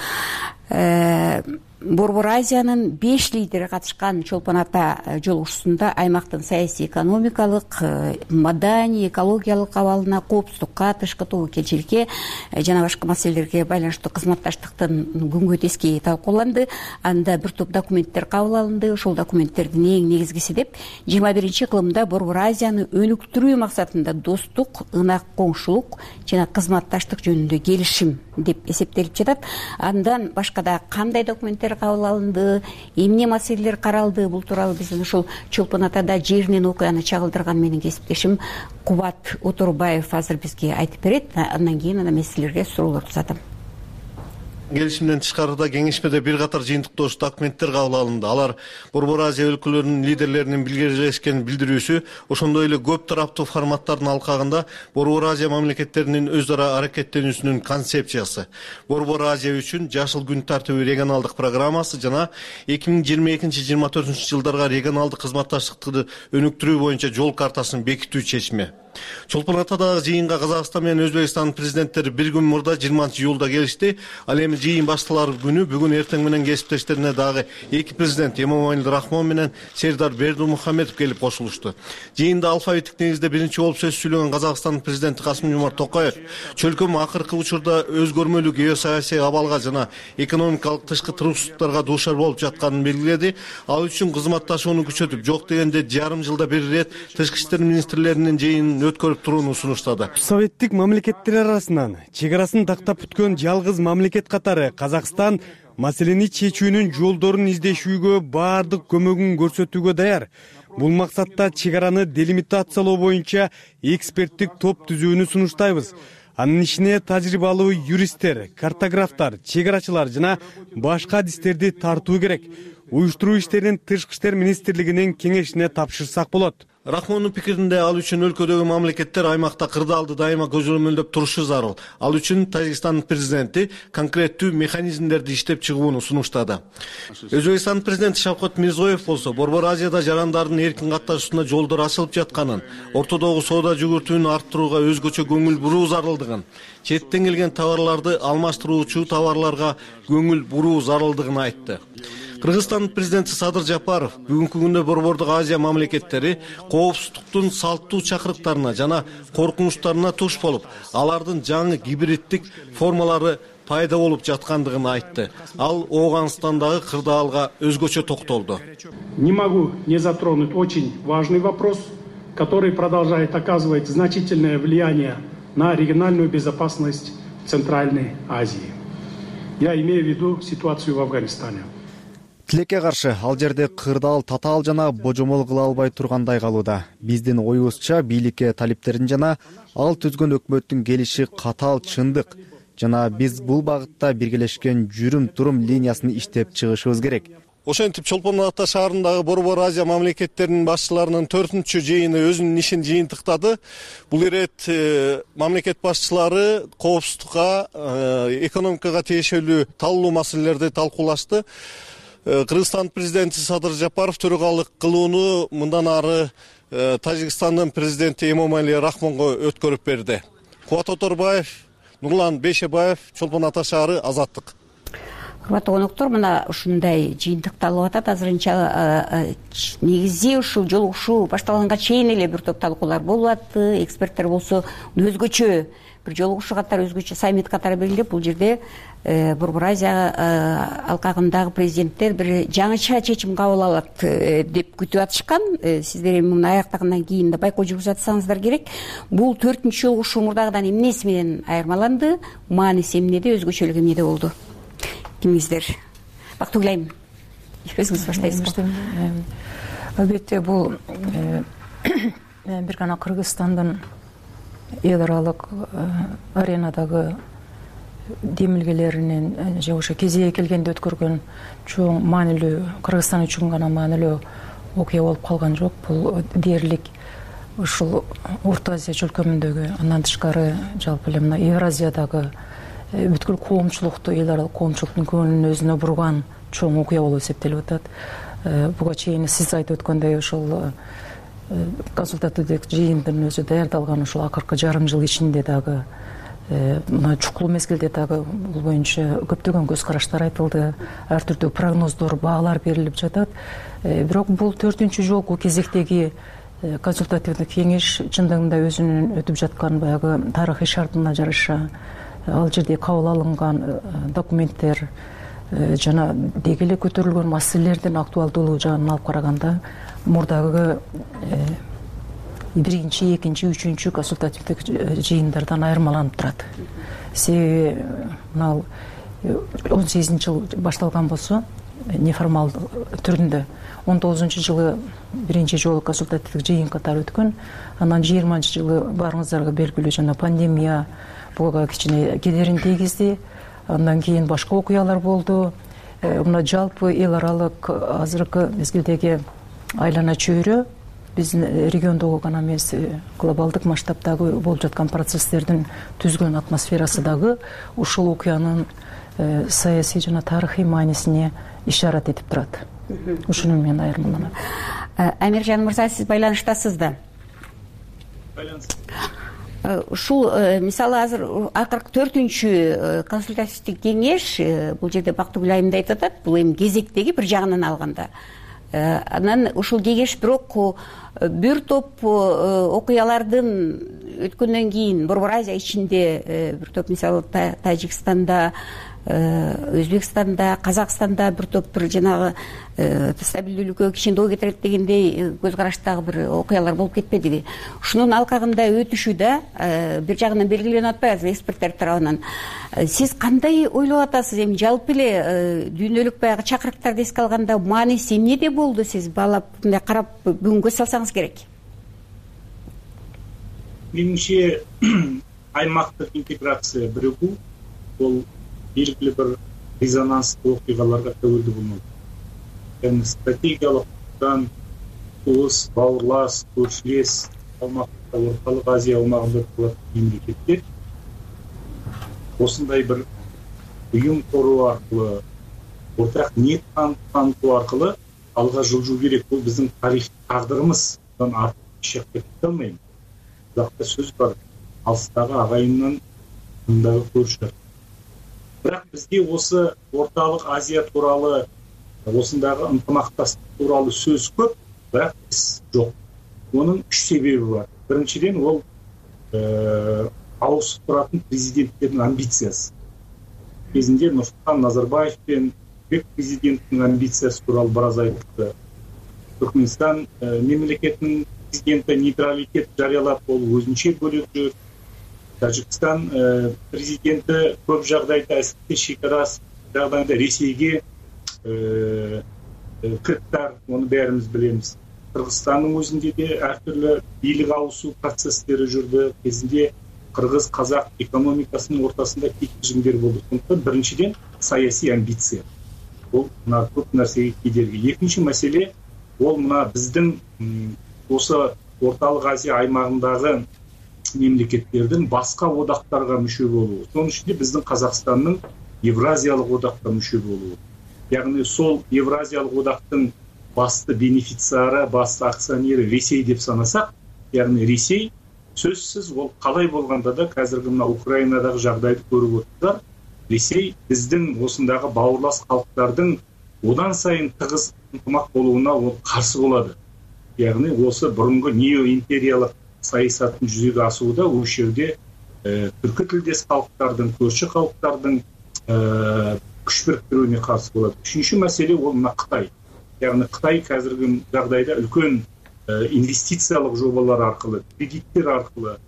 Борбор Азиянын беш лидери катышкан Чолпон Ата жолугушуусунда аймактын саясий, экономикалык, маданий, экологиялык абалына, коопсуздукка, тышкы тобокелчиликке жана башка маселелерге байланыштуу кызматташтыктын күнгө тески талкууланды. Анда бир топ документтер кабыл алынды. Ошол документтердин эң негизгиси деп жыйырма биринчи кылымда Борбор Азияны өнүктүрүү максатында достук, ынак коңшулук жана кызматташтык жөнүндө келишим деп эсептелип жатат. Андан башка да кандай документтер кабыл алынды, эмне маселелер каралды, бул тууралуу биздин ушул Чолпон Атада жеринен окуяны чагылдырган менин кесиптешим Кубат Оторбаев азыр бизге айтып берет. Андан кийин ана меселелерге суроолорду узатам. Келишимден тышкарыда кеңешмеде бир катар жыйынтыктооч документтер кабыл алынды. Алар Борбор Азия өлкөлөрүнүн лидерлеринин билгелешкен билдирүүсү, ошондой эле көп тараптуу форматтардын алкагында Борбор Азия мамлекеттеринин өз ара аракеттенүүсүнүн концепциясы, Борбор Азия үчүн жашыл күн тартиби регионалдык программасы жана эки миң жыйырма экинчи — жыйырма төртүнчү жылдарга регионалдык кызматташтыкты өнүктүрүү боюнча жол картасын бекитүү чечими. Чолпон Атадагы жыйынга Казакстан менен Өзбекстан президенттери бир күн мурда жыйырманчы июлда келишти. Ал эми жыйын башталар күнү бүгүн эртең менен кесиптештерине дагы эки президент Эмомали Рахмон менен Сердар Бердимухамедов келип кошулушту. Жыйында алфавиттик негизде биринчи болуп сөз сүйлөгөн Казакстандын президенти Касым-Жомарт Токаев чөлкөм акыркы учурда өзгөрмөлүү геосаясий абалга жана экономикалык тышкы туруксуздуктарга дуушар болуп жатканын белгиледи. Ал үчүн кызматташууну күчөтүп, жок дегенде жарым жылда бир ирет тышкы иштер министрлеринин жыйынын өткөрүп турууну сунуштады. Советтик мамлекеттер арасынан чек арасын тактап бүткөн жалгыз мамлекет катары Казакстан маселени чечүүнүн жолдорун издешүүгө баардык көмөгүн көрсөтүүгө даяр. Бул максатта чек араны делимитациялоо боюнча эксперттик топ түзүүнү сунуштайбыз. Анын ишине тажрыйбалуу юристтер, картографтар, чек арачылар жана башка адистерди тартуу керек. Уюштуруу иштерин тышкы иштер министрлигинин кеңешине тапшырсак болот. Рахмондун пикиринде ал үчүн өлкөдөгү мамлекеттер аймакта кырдаалды дайыма көзөмөлдөп турушу зарыл. Ал үчүн Тажикстандын президенти конкреттүү механизмдерди иштеп чыгууну сунуштады. Өзбекстандын президенти Шавкат Мирзиёев болсо Борбор Азияда жарандардын эркин катташуусуна жолдор ачылып жатканын, ортодогу соода жүгүртүүнү арттырууга өзгөчө көңүл буруу зарылдыгын, четтен келген товарларды алмаштыруучу товарларга көңүл буруу зарылдыгын айтты. Кыргызстандын президенти Садыр Жапаров бүгүнкү күндө Борбордук Азия мамлекеттери коопсуздуктун салттуу чакырыктарына жана коркунучтарына туш болуп, алардын жаңы гибриддик формалары пайда болуп жаткандыгын айтты. Ал Ооганстандагы кырдаалга өзгөчө токтолду. Не могу не затронуть очень важный вопрос, который продолжает оказывать значительное влияние на региональную безопасность Центральной Азии. Я имею в виду ситуацию в Афганистане. Тилекке каршы ал жерде кырдаал татаал жана божомол кыла албай тургандай калууда. Биздин оюбузча бийликке талиптерин жана ал түзгөн өкмөттүн келиши катаал чындык. жана биз бул багытта биргелешкен жүрүм турум линиясын иштеп чыгышыбыз керек. Ошентип Чолпон Ата шаарындагы Борбор Азия мамлекеттеринин башчыларынын төртүнчү жыйыны өзүнүн ишин жыйынтыктады. Бул ирет мамлекет башчылары коопсуздукка, экономикага тиешелүү талуу маселелерди талкуулашты. Кыргызстан президенти Садыр Жапаров төрагалык кылууну мындан ары Тажикстандын президенти Эмомали Рахмонго өткөрүп берди. Кубат Оторбаев, Нурлан Бейшебаев, Чолпон Ата шаары, Азаттык. Урматтуу конуктор, мына ушундай жыйынтыкталып атат. Азырынча негизи ушул жолугушуу башталганга чейин эле бир топ талкуулар болуп атты. Эксперттер болсо өзгөчө бир жолугушуу катары, өзгөчө саммит катары белгилеп, бул жерде Борбор Азия алкагындагы президенттер бир жаңыча чечим кабыл алат деп күтүп атышкан. Сиздер эми муну аяктагандан кийин да байкоо жүргүзүп атсаңыздар керек. Бул төртүнчү жолугушуу мурдагыдан эмнеси менен айырмаланды, мааниси эмнеде, өзгөчөлүгү эмнеде болду? Кимиңиздер? Бактыгүлайым, өзүңүз баштайсызбы? Албетте, бул бир гана Кыргызстандын эл аралык аренадагы демилгелеринен же ошо кезеги келгенде өткөргөн чоң маанилүү, Кыргызстан үчүн гана маанилүү окуя болуп калган жок. Бул дээрлик ушул Орто Азия чөлкөмүндөгү, андан тышкары жалпы эле мына Евразиядагы бүткүл коомчулукту, эл аралык коомчулуктун көңүлүн өзүнө бурган чоң окуя болуп эсептелип атат. Буга чейин сиз айтып өткөндөй ошол консультативдик жыйындын өзү даярдалган ушул акыркы жарым жыл ичинде дагы, мына чукул мезгилде дагы бул боюнча көптөгөн көз караштар айтылды, ар түрдүү прогноздор, баалар берилип жатат. Бирок бул төртүнчү жолку кезектеги консультативдик кеңеш чындыгында өзүнүн өтүп жаткан баягы тарыхый шартына жараша ал жерде кабыл алынган документтер жана деги эле көтөрүлгөн маселелердин актуалдуулугу жагынан алып караганда мурдагы биринчи, экинчи, үчүнчү консультативдик жыйындардан айырмаланып турат. Себеби мына он сегизинчи жыл башталган болсо, неформалдуу түрүндө он тогузунчу жылы биринчи жолу консультативдик жыйын катары өткөн. Анан жыйырманчы жылы баарыңыздарга белгилүү жана пандемия буга кичине кедерин тийгизди. Андан кийин башка окуялар болду. Мына жалпы эл аралык азыркы мезгилдеги айлана чөйрө биздин региондогу гана эмес, глобалдык масштабдагы болуп жаткан процесстердин түзгөн атмосферасы дагы ушул окуянын саясий жана тарыхый маанисине ишарат этип турат. Ушуну менен айырмаланат. Амиржан мырза, сиз байланыштасыз да? Ушул мисалы азыр акыркы төртүнчү консультативдик кеңеш, бул жерде Бактыгүл да айтып атат, бул эми кезектеги бир жагынан алганда. Анан ушул кеңеш бирок бир топ окуялардын өткөндөн кийин Борбор Азия ичинде бир топ мисалы Тажикстанда, Өзбекстанда, Казакстанда бир топ бир жанагы стабилдүүлүккө кичине доо кетирет дегендей көз караштагы бир окуялар болуп кетпедиби? Ушунун алкагында өтүшү да бир жагынан белгиленип атпайбы эксперттер тарабынан? Сиз кандай ойлоп атасыз? Эми жалпы эле дүйнөлүк баягы чакырыктарды эске алганда мааниси эмнеде болду? Сиз баалап мындай карап бүгүн көз салсаңыз керек. Менимче аймактык интеграция биригүү бул белгилүү бир резонанстуу окуяларга тәуелдүү болмок. Яғни стратегиялык турган туыс, бауырлас, көршүлес аумакта, Ортолук Азия аумагында турат мемлекеттер осындай бир уюм куруу аркылуу, ортак ниет танытуу аркылуу алга жылжуу керек. Бул биздин тарих тагдырыбыз. Андан артык иш кете алмайм. Бирок сөз бар, алыстагы агайымдын мындагы көршүлөр. Бирок бизге осы Ортолук Азия тууралуу, осындагы ынтымактастык тууралуу сөз көп, бирок из жок. Онун үч себеби бар. Биринчиден, ол ауысып туратын президенттердин амбициясы. Кезинде Нурсултан Назарбаев пен Бек президенттин амбициясы тууралуу бир аз айтты. Түркмөнстан мемлекетинин президенти нейтралитет жарыялап, ол өзүнчө бөлөк жүр. Тажикстан президенти көп жагдайда әсіресе шекарасы жагдайда Ресейге кырктар, оны бәріміз білеміз. Кыргызстандын өзүндө де ар түрлүү бийлик ауысуу процесстери жүрдү. Кезинде кыргыз казак экономикасынын ортосунда кикижиңдер болду. Сондуктан биринчиден саясий амбиция. Бул мына көп нерсеге кедерги. Экинчи маселе ол мына биздин осы Орталык Азия аймагындагы мемлекеттердин башка одактарга мүчө болуу. Сонун ичинде биздин Казакстандын Евразиялык одакка мүчө болуу. Ягни сол Евразиялык одактын басты бенефициары, басты акционери Ресей деп санасак, ягни Ресей сөзсүз ол калай болгондо да азыркы мына Украинадагы жагдайды көрүп отурсуздар, Ресей биздин осундагы бауырлас калктардын одан сайын тыгыз ынтымак болууна ол каршы болду. Ягни осы бурунку неоимпериялык саясаттын жүзөгө асууда ошол жерде түркү тилдес калктардын, көрчү калктардын күч бириктирүүнү каршы болот. Үчүнчү маселе ол мына Кытай. Ягни Кытай азыркы жагдайда үлкөн инвестициялык жобалар аркылуу, кредиттер аркылуу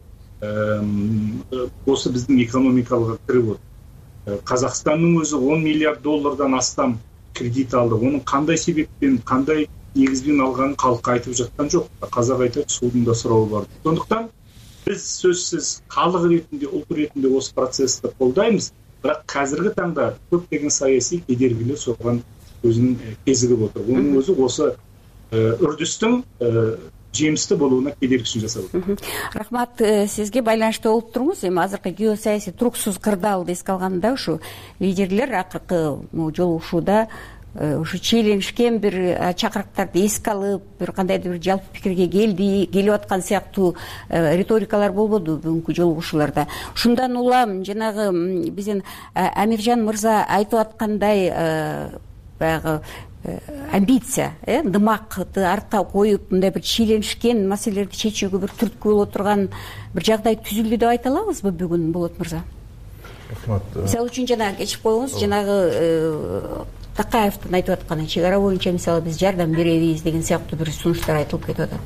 осы биздин экономикалык кирип отур. Казакстандын өзү он миллиард доллардан астам кредит алды. Онун кандай себептен, кандай негизбен алганын калкка айтып жаткан жок. Казак айтат, судун да суроо бар. Сондуктан биз сөзсүз калык ретинде, улут ретинде осы процессти колдойбуз. Бирок азыркы таңда көптөгөн саясий кедергилер согон өзүнүн кезигип отур. Онун өзү осы үрдүстүн жемистүү болууна кедергисин жасап отур. Рахмат, сизге байланышта болуп туруңуз. Эми азыркы геосаясий туруксуз кырдаалды эске алганда ушу лидерлер акыркы жолугушууда ушу чиеленишкен бир чакырыктарды эске алып, бир кандайдыр бир жалпы пикирге келди, келип аткан сыяктуу риторикалар болбоду бүгүнкү жолугушууларда. Ушундан улам жанагы биздин Амиржан мырза айтып аткандай баягы амбиция, дымакты артка коюп, мындай бир чиеленишкен маселелерди чечүүгө бир түрткү боло турган бир жагдай түзүлдү деп айта алабызбы бүгүн, Болот мырза? Рахмат. Мисалы үчүн жана кечип коюңуз, жанагы Такаевдин айтып атканы, чек ара боюнча мисалы биз жардам беребиз деген сыяктуу бир сунуштар айтылып кетип атат.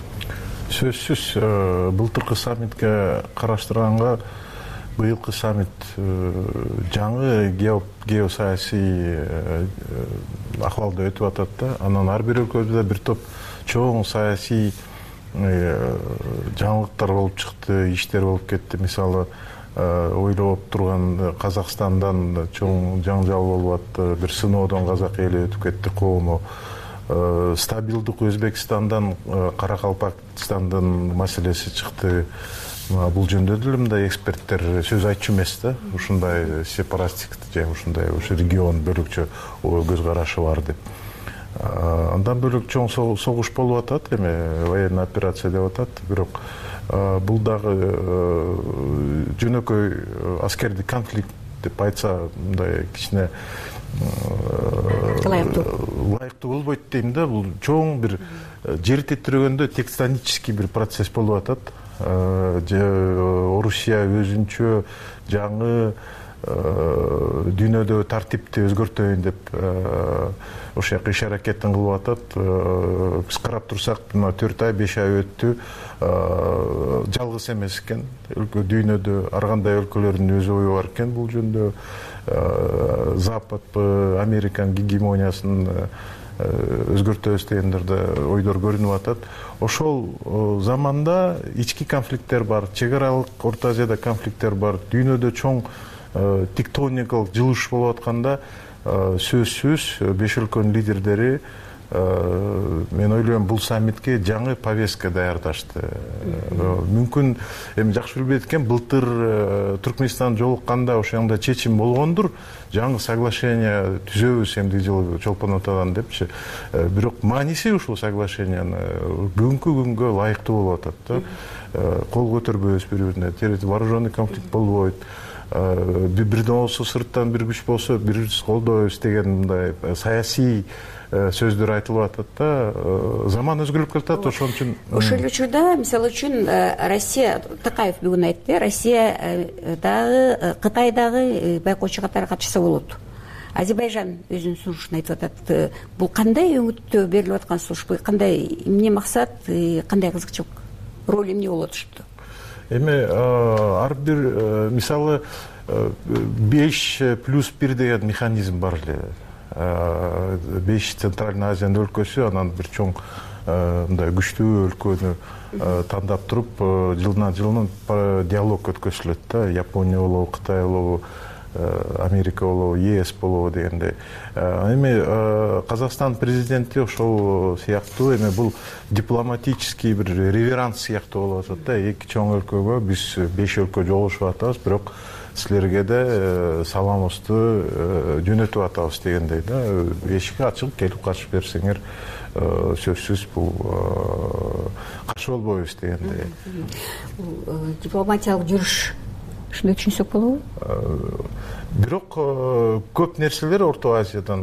Сөзсүз былтыркы саммитке караштырганга быйылкы саммит жаңы геосаясий акыбалда өтүп атат да. Анан ар бир өлкөдө бир топ чоң саясий жаңылыктар болуп чыкты, иштер болуп кетти. Мисалы ойлоп турган Казакстандан чоң жаңжал болуп атты, бир сыноодон казак эли өтүп кетти коому. Стабилдык Өзбекстандан Каракалпакстандын маселеси чыкты. Бул жөнүндө деле мындай эксперттер сөз айтчу эмес да. Ушундай сепаратисттик же ушундай ушу регион бөлөкчө көз карашы бар деп. Андан бөлөк чоң согуш болуп атат, эми военный операция деп атат, бирок бул дагы жөнөкөй аскердик конфликт деп айтса мындай кичине ылайыктуу болбойт дейм да. Бул чоң бир жер титирегөндө тектонический бир процесс болуп атат. Орусия өзүнчө жаңы дүйнөдө тартипти өзгөртөйүн деп ошол жака иш аракетин кылып атат. Биз карап турсак, мына төрт ай, беш ай өттү. Жалгыз эмес экен. Өлкө дүйнөдө ар кандай өлкөлөрдүн өз ою бар экен бул жөнүндө. Запад, Американын гегемониясын өзгөртөбүз дегендерде ойдор көрүнүп атат. Ошол заманда ички конфликттер бар, чек аралык Орто Азияда конфликттер бар, дүйнөдө чоң тектоникалык жылыш болуп атканда сөзсүз беш өлкөнүн лидерлери мен ойлойм бул саммитке жаңы повестка даярдашты. Мүмкүн эми жакшы билбейт экен, былтыр Түркмөнстан жолукканда ошондо чечим болгондур, жаңы соглашение түзөбүз эмдиги жылы Чолпон Атадан депчи. Бирок мааниси ушул соглашениянын бүгүнкү күнгө ылайыктуу болуп атат да. Кол көтөрбөйбүз бири-бирине, вооруженный конфликт болбойт. Бирден болсо сырттан бир күч болсо бирибизди колдойбуз деген мындай саясий сөздөр айтылып атат да. Заман өзгөрүп келатат, ошон үчүн ошол учурда мисалы үчүн Россия, Такаев бүгүн айтты, Россия дагы Кытай дагы байкоочу катары катышса болот. Азербайжан өзүнүн сунушун айтып атат. Бул кандай өңүттө берилип аткан сунуш? Кандай эмне максат, кандай кызыкчылык, роль эмне болот ушунда? Эми ар бир мисалы беш плюс бир деген механизм бар эле. Беш Центральный Азиянын өлкөсү, анан бир чоң мындай күчтүү өлкөнү тандап туруп жылдан жылдан диалог өткөзүлөт да. Япония болобу, Кытай болобу, Америка болобу, ЕС болобу дегендей. Эми Казакстан президенти ошол сыяктуу эми бул дипломатический бир реверанс сыяктуу болуп атат да. Эки чоң өлкөгө биз беш өлкө жолугушуп атабыз, бирок силерге де саламыбызды жөнөтүп атабыз дегендей да. Эшик ачык, келип катышып берсеңер сөзсүз бул каршы болбойбуз дегендей. Бул дипломатиялык жүрүш ушундай түшүнсөк болобу? Бирок көп нерселер Орто Азиядан,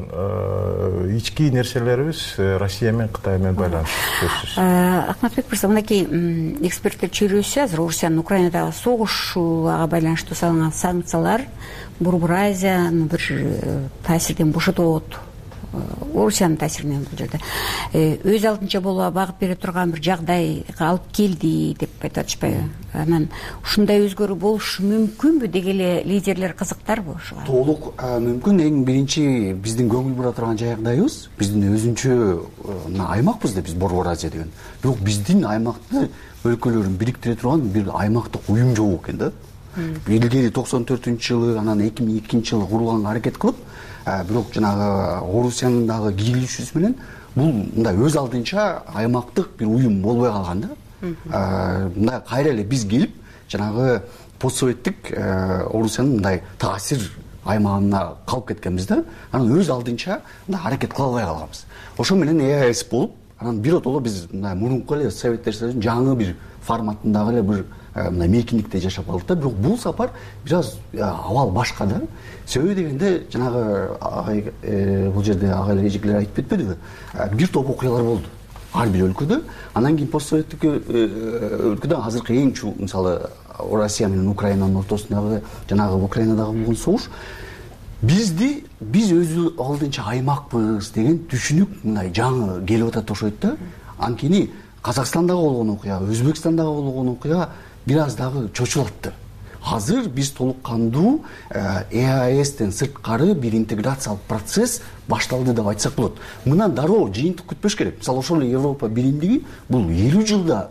ички нерселерибиз Россия менен Кытай менен байланыштуу. Акматбек мырза, мынакей эксперттер чөйрөсү азыр Орусиянын Украинадагы согушууга байланыштуу салынган санкциялар Борбор Азияны бир таасирден бошотуп алат. Орусиянын таасиринен бул жерде өз алдынча болууга багып бере турган бир жагдайга алып келди деп айтып атышпайбы? Анан ушундай өзгөрүү болушу мүмкүнбү деги эле лидерлер кызыктарбы ушуга? Толук мүмкүн. Эң биринчи биздин көңүл бура турган жагдайыбыз, биздин өзүнчө мына аймакпыз да, биз Борбор Азия деген. Бирок биздин аймакты өлкөлөрүн бириктире турган бир аймактык уюм жок экен да. Илгери токсон төртүнчү жылы, анан эки миң экинчи жылы курулганга аракет кылып, бирок жанагы Орусиянын дагы кирилишүүсү менен бул мындай өз алдынча аймактык бир уюм болбой калган да. Мындай кайра эле биз келип, жанагы постсоветтик Орусиянын мындай таасир аймагына калып кеткенбиз да. Анан өз алдынча мындай аракет кыла албай калганбыз. Ошо менен Э А С болуп, анан биротоло биз мындай мурунку эле Советтер Союзунун жаңы бир форматындагы эле бир мындай мейкиндикте жашап калдык да. Бирок бул сапар бираз абал башка да. Себеби дегенде жанагы бул жерде ага эжекелер айтып кетпедиби? Бир топ окуялар болду ар бир өлкөдө. Анан кийин постсоветтик өлкөдө азыркы эң чуу, мисалы Россия менен Украинанын ортосундагы жанагы Украинадагы болгон согуш бизди биз өз алдынча аймакпыз деген түшүнүк мындай жаңы келип атат окшойт да. Анткени Казакстандагы болгон окуя, Өзбекстандагы болгон окуя бир аз дагы чочулатты. Азыр биз толук кандуу Э А Стен сырткары бир интеграциялык процесс башталды деп айтсак болот. Мындан дароо жыйынтык күтпөш керек. Мисалы ошол Европа биримдиги бул элүү жылда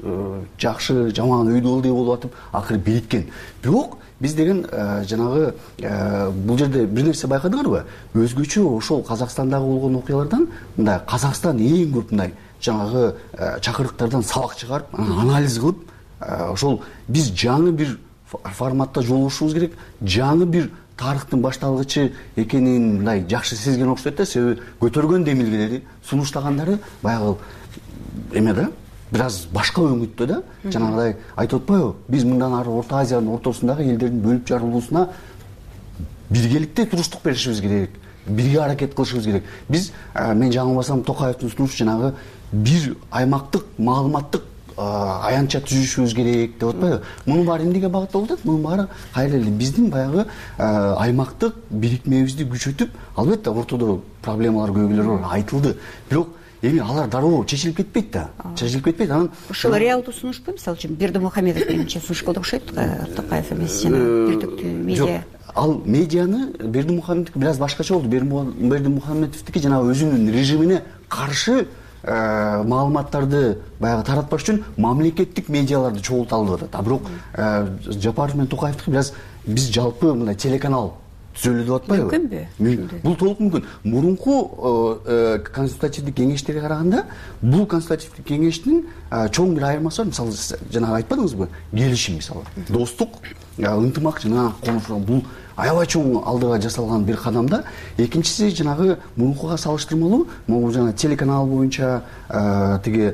жакшы жаман өйдө болду болуп атып, акыры бириккен. Бирок биз деген жанагы бул жерде бир нерсе байкадыңарбы? Өзгөчө ошол Казакстандагы болгон окуялардан мындай Казакстан эң көп мындай жанагы чакырыктардан сабак чыгарып, анализ кылып, ошол биз жаңы бир форматта жолугушубуз керек, жаңы бир тарыхтын башталгычы экенин мындай жакшы сезген окшойт да. Себеби көтөргөн демилгелери, сунуштагандары баягы эме да, бир аз башка өңүттө да. Жанагыдай айтып атпайбы? Биз мындан ары Орто Азиянын ортосундагы элдердин бөлүп жарылуусуна биргеликте туруштук беришибиз керек, бирге аракет кылышыбыз керек. Биз, мен жаңылбасам, Токаевдин сунушу жанагы бир аймактык маалыматтык аянтча түзүшүбүз керек деп атпайбы? Мунун баары эмнеге багытталып атат? Мунун баары кайра эле биздин баягы аймактык бирикмебизди күчөтүп, албетте ортодо проблемалар көйгөйлөр бар, айтылды. Бирок эми алар дароо чечилип кетпейт да. Чечилип кетпейт. Анан ушул реалдуу сунушпу? Мисалы үчүн Бердимухамедов менимче сунуш кылды окшойт, Токаев эмес жана бирдиктүү медиа. Ал медианы Бердимухамедовдики бир аз башкача болду. Бердимухамедовдики жанагы өзүнүн режимине каршы маалыматтарды баягы таратпаш үчүн мамлекеттик медиаларды чогулта алып атат. А бирок Жапаров менен Токаевдики бир аз биз жалпы мындай телеканал түзөлү деп атпайбы? Мүмкүнбү? Бул толук мүмкүн. Мурунку консультативдик кеңештерге караганда бул консультативдик кеңештин чоң бир айырмасы бар. Мисалы жанагы айтпадыңызбы? Келишим мисалы. Достук, ынтымак жана конушуу бул аябай чоң алдыга жасалган бир кадамда. Экинчиси жанагы мурункуга салыштырмалуу, могу жана телеканал боюнча тиги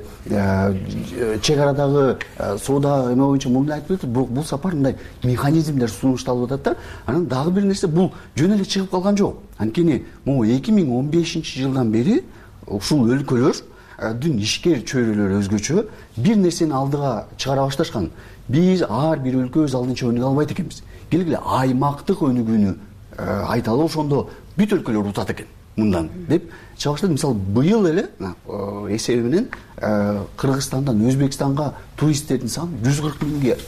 чек арадагы соода эме боюнча мындай айтып атат, бирок бул сапар мындай механизмдер сунушталып атат да. Анан дагы бир нерсе, бул жөн эле чыгып калган жок. Анткени могу эки миң он бешинчи жылдан бери ушул өлкөлөрдүн ишкер чөйрөлөрү өзгөчө бир нерсени алдыга чыгара башташкан. Биз ар бир өлкө өз алдынча өнүгө албайт экенбиз. Келгиле аймактык өнүгүүнү айталы, ошондо бүт өлкөлөр утат экен мындан деп чыга баштады. Мисалы быйыл эле эсеби менен Кыргызстандан Өзбекстанга туристтердин саны жүз кырк миңге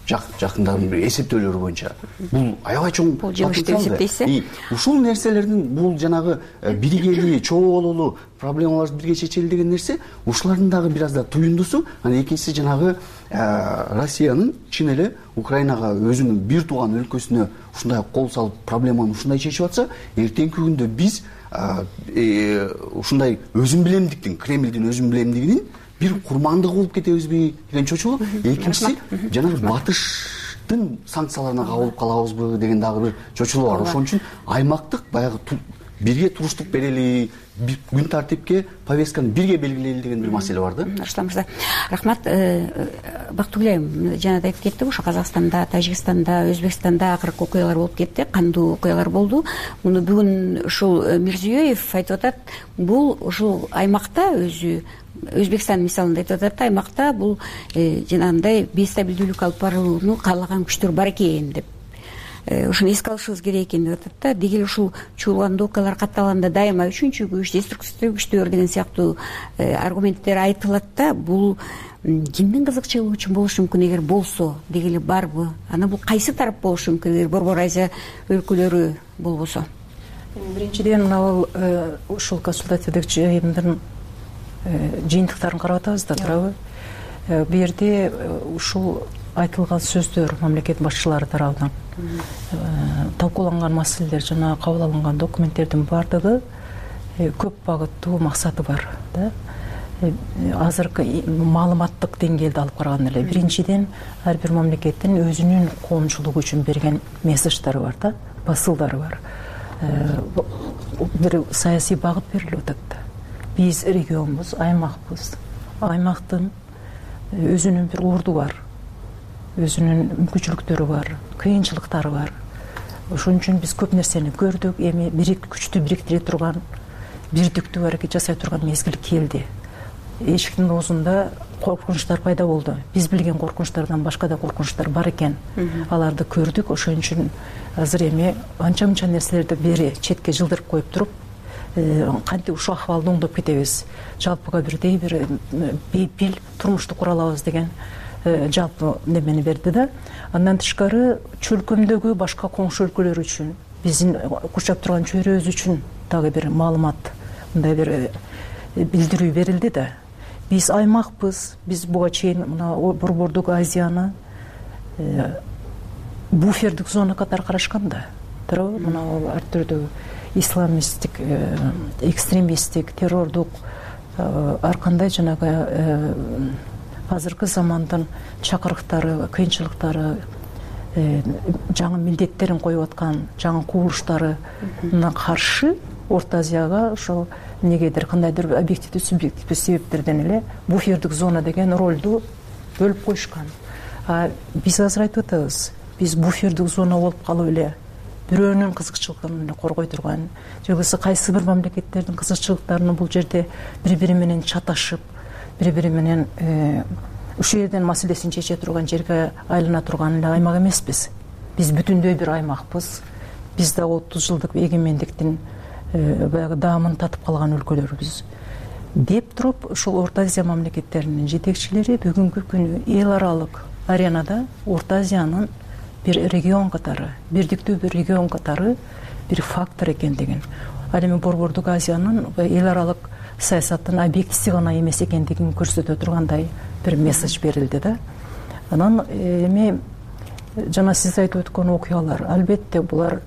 жакындагы бир эсептөөлөр боюнча бул аябай чоң бул жыгышты эсептейсиз. Ушул нерселердин бул жанагы биригели чогуу бололу проблемаларды бирге чечели деген нерсе ушулардын дагы бир аз да туюндусу. Анан экинчиси жанагы Россиянын чын эле Украинага өзүнүн бир тууган өлкөсүнө ушундай кол салып проблеманы ушундай чечип атса, эртеңки күндө биз ушундай өзүм билемдиктин, Кремлдин өзүм билемдигинин бир курмандыгы болуп кетебизби деген чочулуу. Экинчиси жанагы батыштын санкцияларына кабылып калабызбы деген дагы бир чочулуу бар. Ошон үчүн аймактык баягы бирге туруштук берели, күн тартипке повестканы бирге белгилейли деген бир маселе бар да. Арслан мырза, рахмат. Бактыгүл айым жана да айтып кетти, ошо Казакстанда, Тажикстанда, Өзбекстанда акыркы окуялар болуп кетти, кандуу окуялар болду. Муну бүгүн ушул Мирзиёев айтып атат, бул ушул аймакта өзү Өзбекстан мисалында айтып атат, аймакта бул жанагындай бестабилдүүлүк алып барууну каалаган күчтөр бар экен деп. Ушуну эске алышыбыз керек экен деп атат да. Деги эле ушул чуулгандуу окуялар катталганда дайыма үчүнчү күч, деструктивдүү күчтөр деген сыяктуу аргументтер айтылат да. Бул кимдин кызыкчылыгы үчүн болушу мүмкүн, эгер болсо, деги эле барбы? Анан бул кайсы тарап болушу мүмкүн, эгер Борбор Азия өлкөлөрү болбосо? Биринчиден мына ушул консультативдик жыйындын жыйынтыктарын карап атабыз да, туурабы? Бу жерде ушул айтылган сөздөр мамлекет башчылары тарабынан талкууланган маселелер жана кабыл алынган документтердин баардыгы көп багыттуу максаты бар да. Азыркы маалыматтык деңгээлди алып караганда эле биринчиден ар бир мамлекеттин өзүнүн коомчулугу үчүн берген месседждары бар да, басылдары бар. Бир саясий багыт берилип атат да. Биз регионбуз, аймакпыз. Аймактын өзүнүн бир орду бар, өзүнүн мүмкүнчүлүктөрү бар, кыйынчылыктары бар. Ошон үчүн биз көп нерсени көрдүк. Эми бирик күчтү бириктире турган, бирдиктүү аракет жасай турган мезгил келди. Эшиктин оозунда коркунучтар пайда болду. Биз билген коркунучтардан башка да коркунучтар бар экен. Аларды көрдүк. Ошон үчүн азыр эми анча-мынча нерселерди бери четке жылдырып коюп туруп, кантип ушул акыбалды оңдоп кетебиз, жалпыга бирдей бир бейпил турмушту кура алабыз деген жалпы немени берди да. Андан тышкары чөлкөмдөгү башка коңшу өлкөлөр үчүн, биздин курчап турган чөйрөбүз үчүн дагы бир маалымат, мындай бир билдирүү берилди да. Биз аймакпыз, биз буга чейин мына Борбордук Азияны буфердик зона катары карашкан да. Туурабы? Мына ар түрдүү исламисттик, экстремисттик, террордук ар кандай жанагы азыркы замандын чакырыктары, кыйынчылыктары, жаңы милдеттерин коюп аткан жаңы кубулуштарына каршы Орто Азияга ошол негедир кандайдыр объективдүү, субъективдүү себептерден эле буфердик зона деген ролду бөлүп коюшкан. А биз азыр айтып атабыз, биз буфердик зона болуп калып эле бирөөнүн кызыкчылыгын коргой турган, же болбосо кайсы бир мамлекеттердин кызыкчылыктарını бул жерде бири-бири менен чаташып, бири-бири менен ушул жерден маселесин чече турган жерге айлана турган эле аймак эмеспиз. Биз бүтүндөй бир аймакпыз. Биз да отуз жылдык эгемендиктин баягы даамын татып калган өлкөлөрбүз деп туруп, ушул Орто Азия мамлекеттеринин жетекчилери бүгүнкү күнү эл аралык аренада Орто Азиянын бир регион катары, бирдиктүү бир регион катары бир фактор экендигин, ал эми Борбордук Азиянын эл аралык саясаттын объектиси гана эмес экендигин көрсөтө тургандай бир месседж берилди да. Анан эми жана сиз айтып өткөн окуялар, албетте булар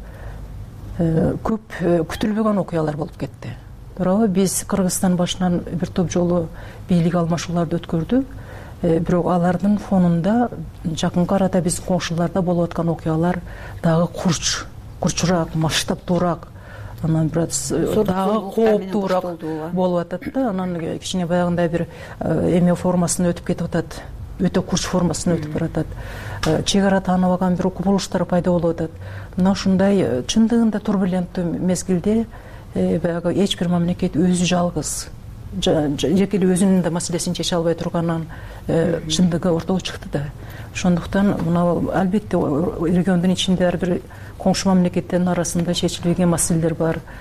көп күтүлбөгөн окуялар болуп кетти. Туурабы? Биз Кыргызстан башынан бир топ жолу бийлик алмашууларды өткөрдүк. Бирок алардын фонунда жакынкы арада биз коңшуларда болуп аткан окуялар дагы курч, курчураак, масштабтуураак, анан бир дагы кооптуураак болуп атат да. Анан кичине баягындай бир эме формасына өтүп кетип атат. Өтө курч формасына өтүп баратат. Чек ара тааныбаган бир кубулуштар пайда болуп атат. Мына ушундай чындыгында турбуленттүү мезгилде баягы эч бир мамлекет өзү жалгыз жеке эле өзүнүн да маселесин чече албай турганын чындыгы ортого чыкты да. Ошондуктан мына албетте региондун ичинде ар бир коңшу мамлекеттердин арасында чечилбеген маселелер бар.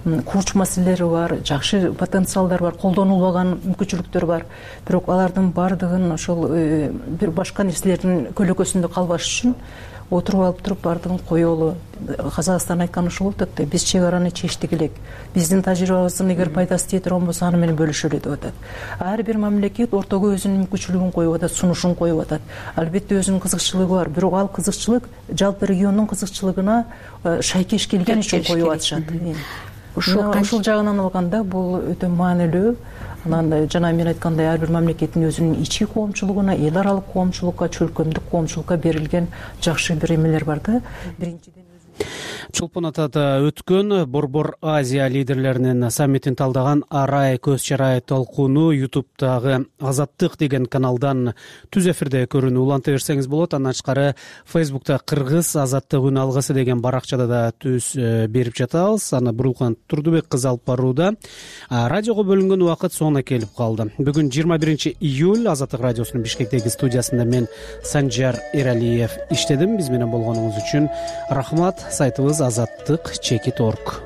курч маселелери бар, жакшы потенциалдар бар, колдонулбаган мүмкүнчүлүктөр бар. Бирок алардын баардыгын ошол бир башка нерселердин көлөкөсүндө калбаш үчүн отуруп алып туруп баардыгын коелу. Казакстан айткан ушул болуп атат да, биз чек араны чечтик элек. Биздин тажрыйбабыздын эгер пайдасы тие турган болсо аны менен бөлүшөлү деп атат. Ар бир мамлекет ортого өзүнүн мүмкүнчүлүгүн коюп атат, сунушун коюп атат. Албетте өзүнүн кызыкчылыгы бар, бирок ал кызыкчылык жалпы региондун кызыкчылыгына шайкеш келген үчүн коюп атышат. Ушул жагынан алганда бул өтө маанилүү. Анан жана мен айткандай ар бир мамлекеттин өзүнүн ички коомчулугуна, эл аралык коомчулукка, чөлкөмдүк коомчулукка берилген жакшы бир эмелер бар да. Биринчиден Чолпон атада өткөн Борбор Азия лидерлеринин саммитин талдаган арай көз чарай талкууну ютубтагы Азаттык деген каналдан түз эфирде көрүүнү уланта берсеңиз болот. Андан тышкары Фейсбукта Кыргыз Азаттык үн алгысы деген баракчада да түз берип жатабыз. Аны Бурулкан Турдубек кызы алып барууда. Радиого бөлүнгөн убакыт соңуна келип калды. Бүгүн жыйырма биринчи июль Азаттык радиосунун Бишкектеги студиясында мен Санжар Эралиев иштедим. Биз менен болгонуңуз үчүн рахмат. Сайтыбыз азаттык чекит точка орг.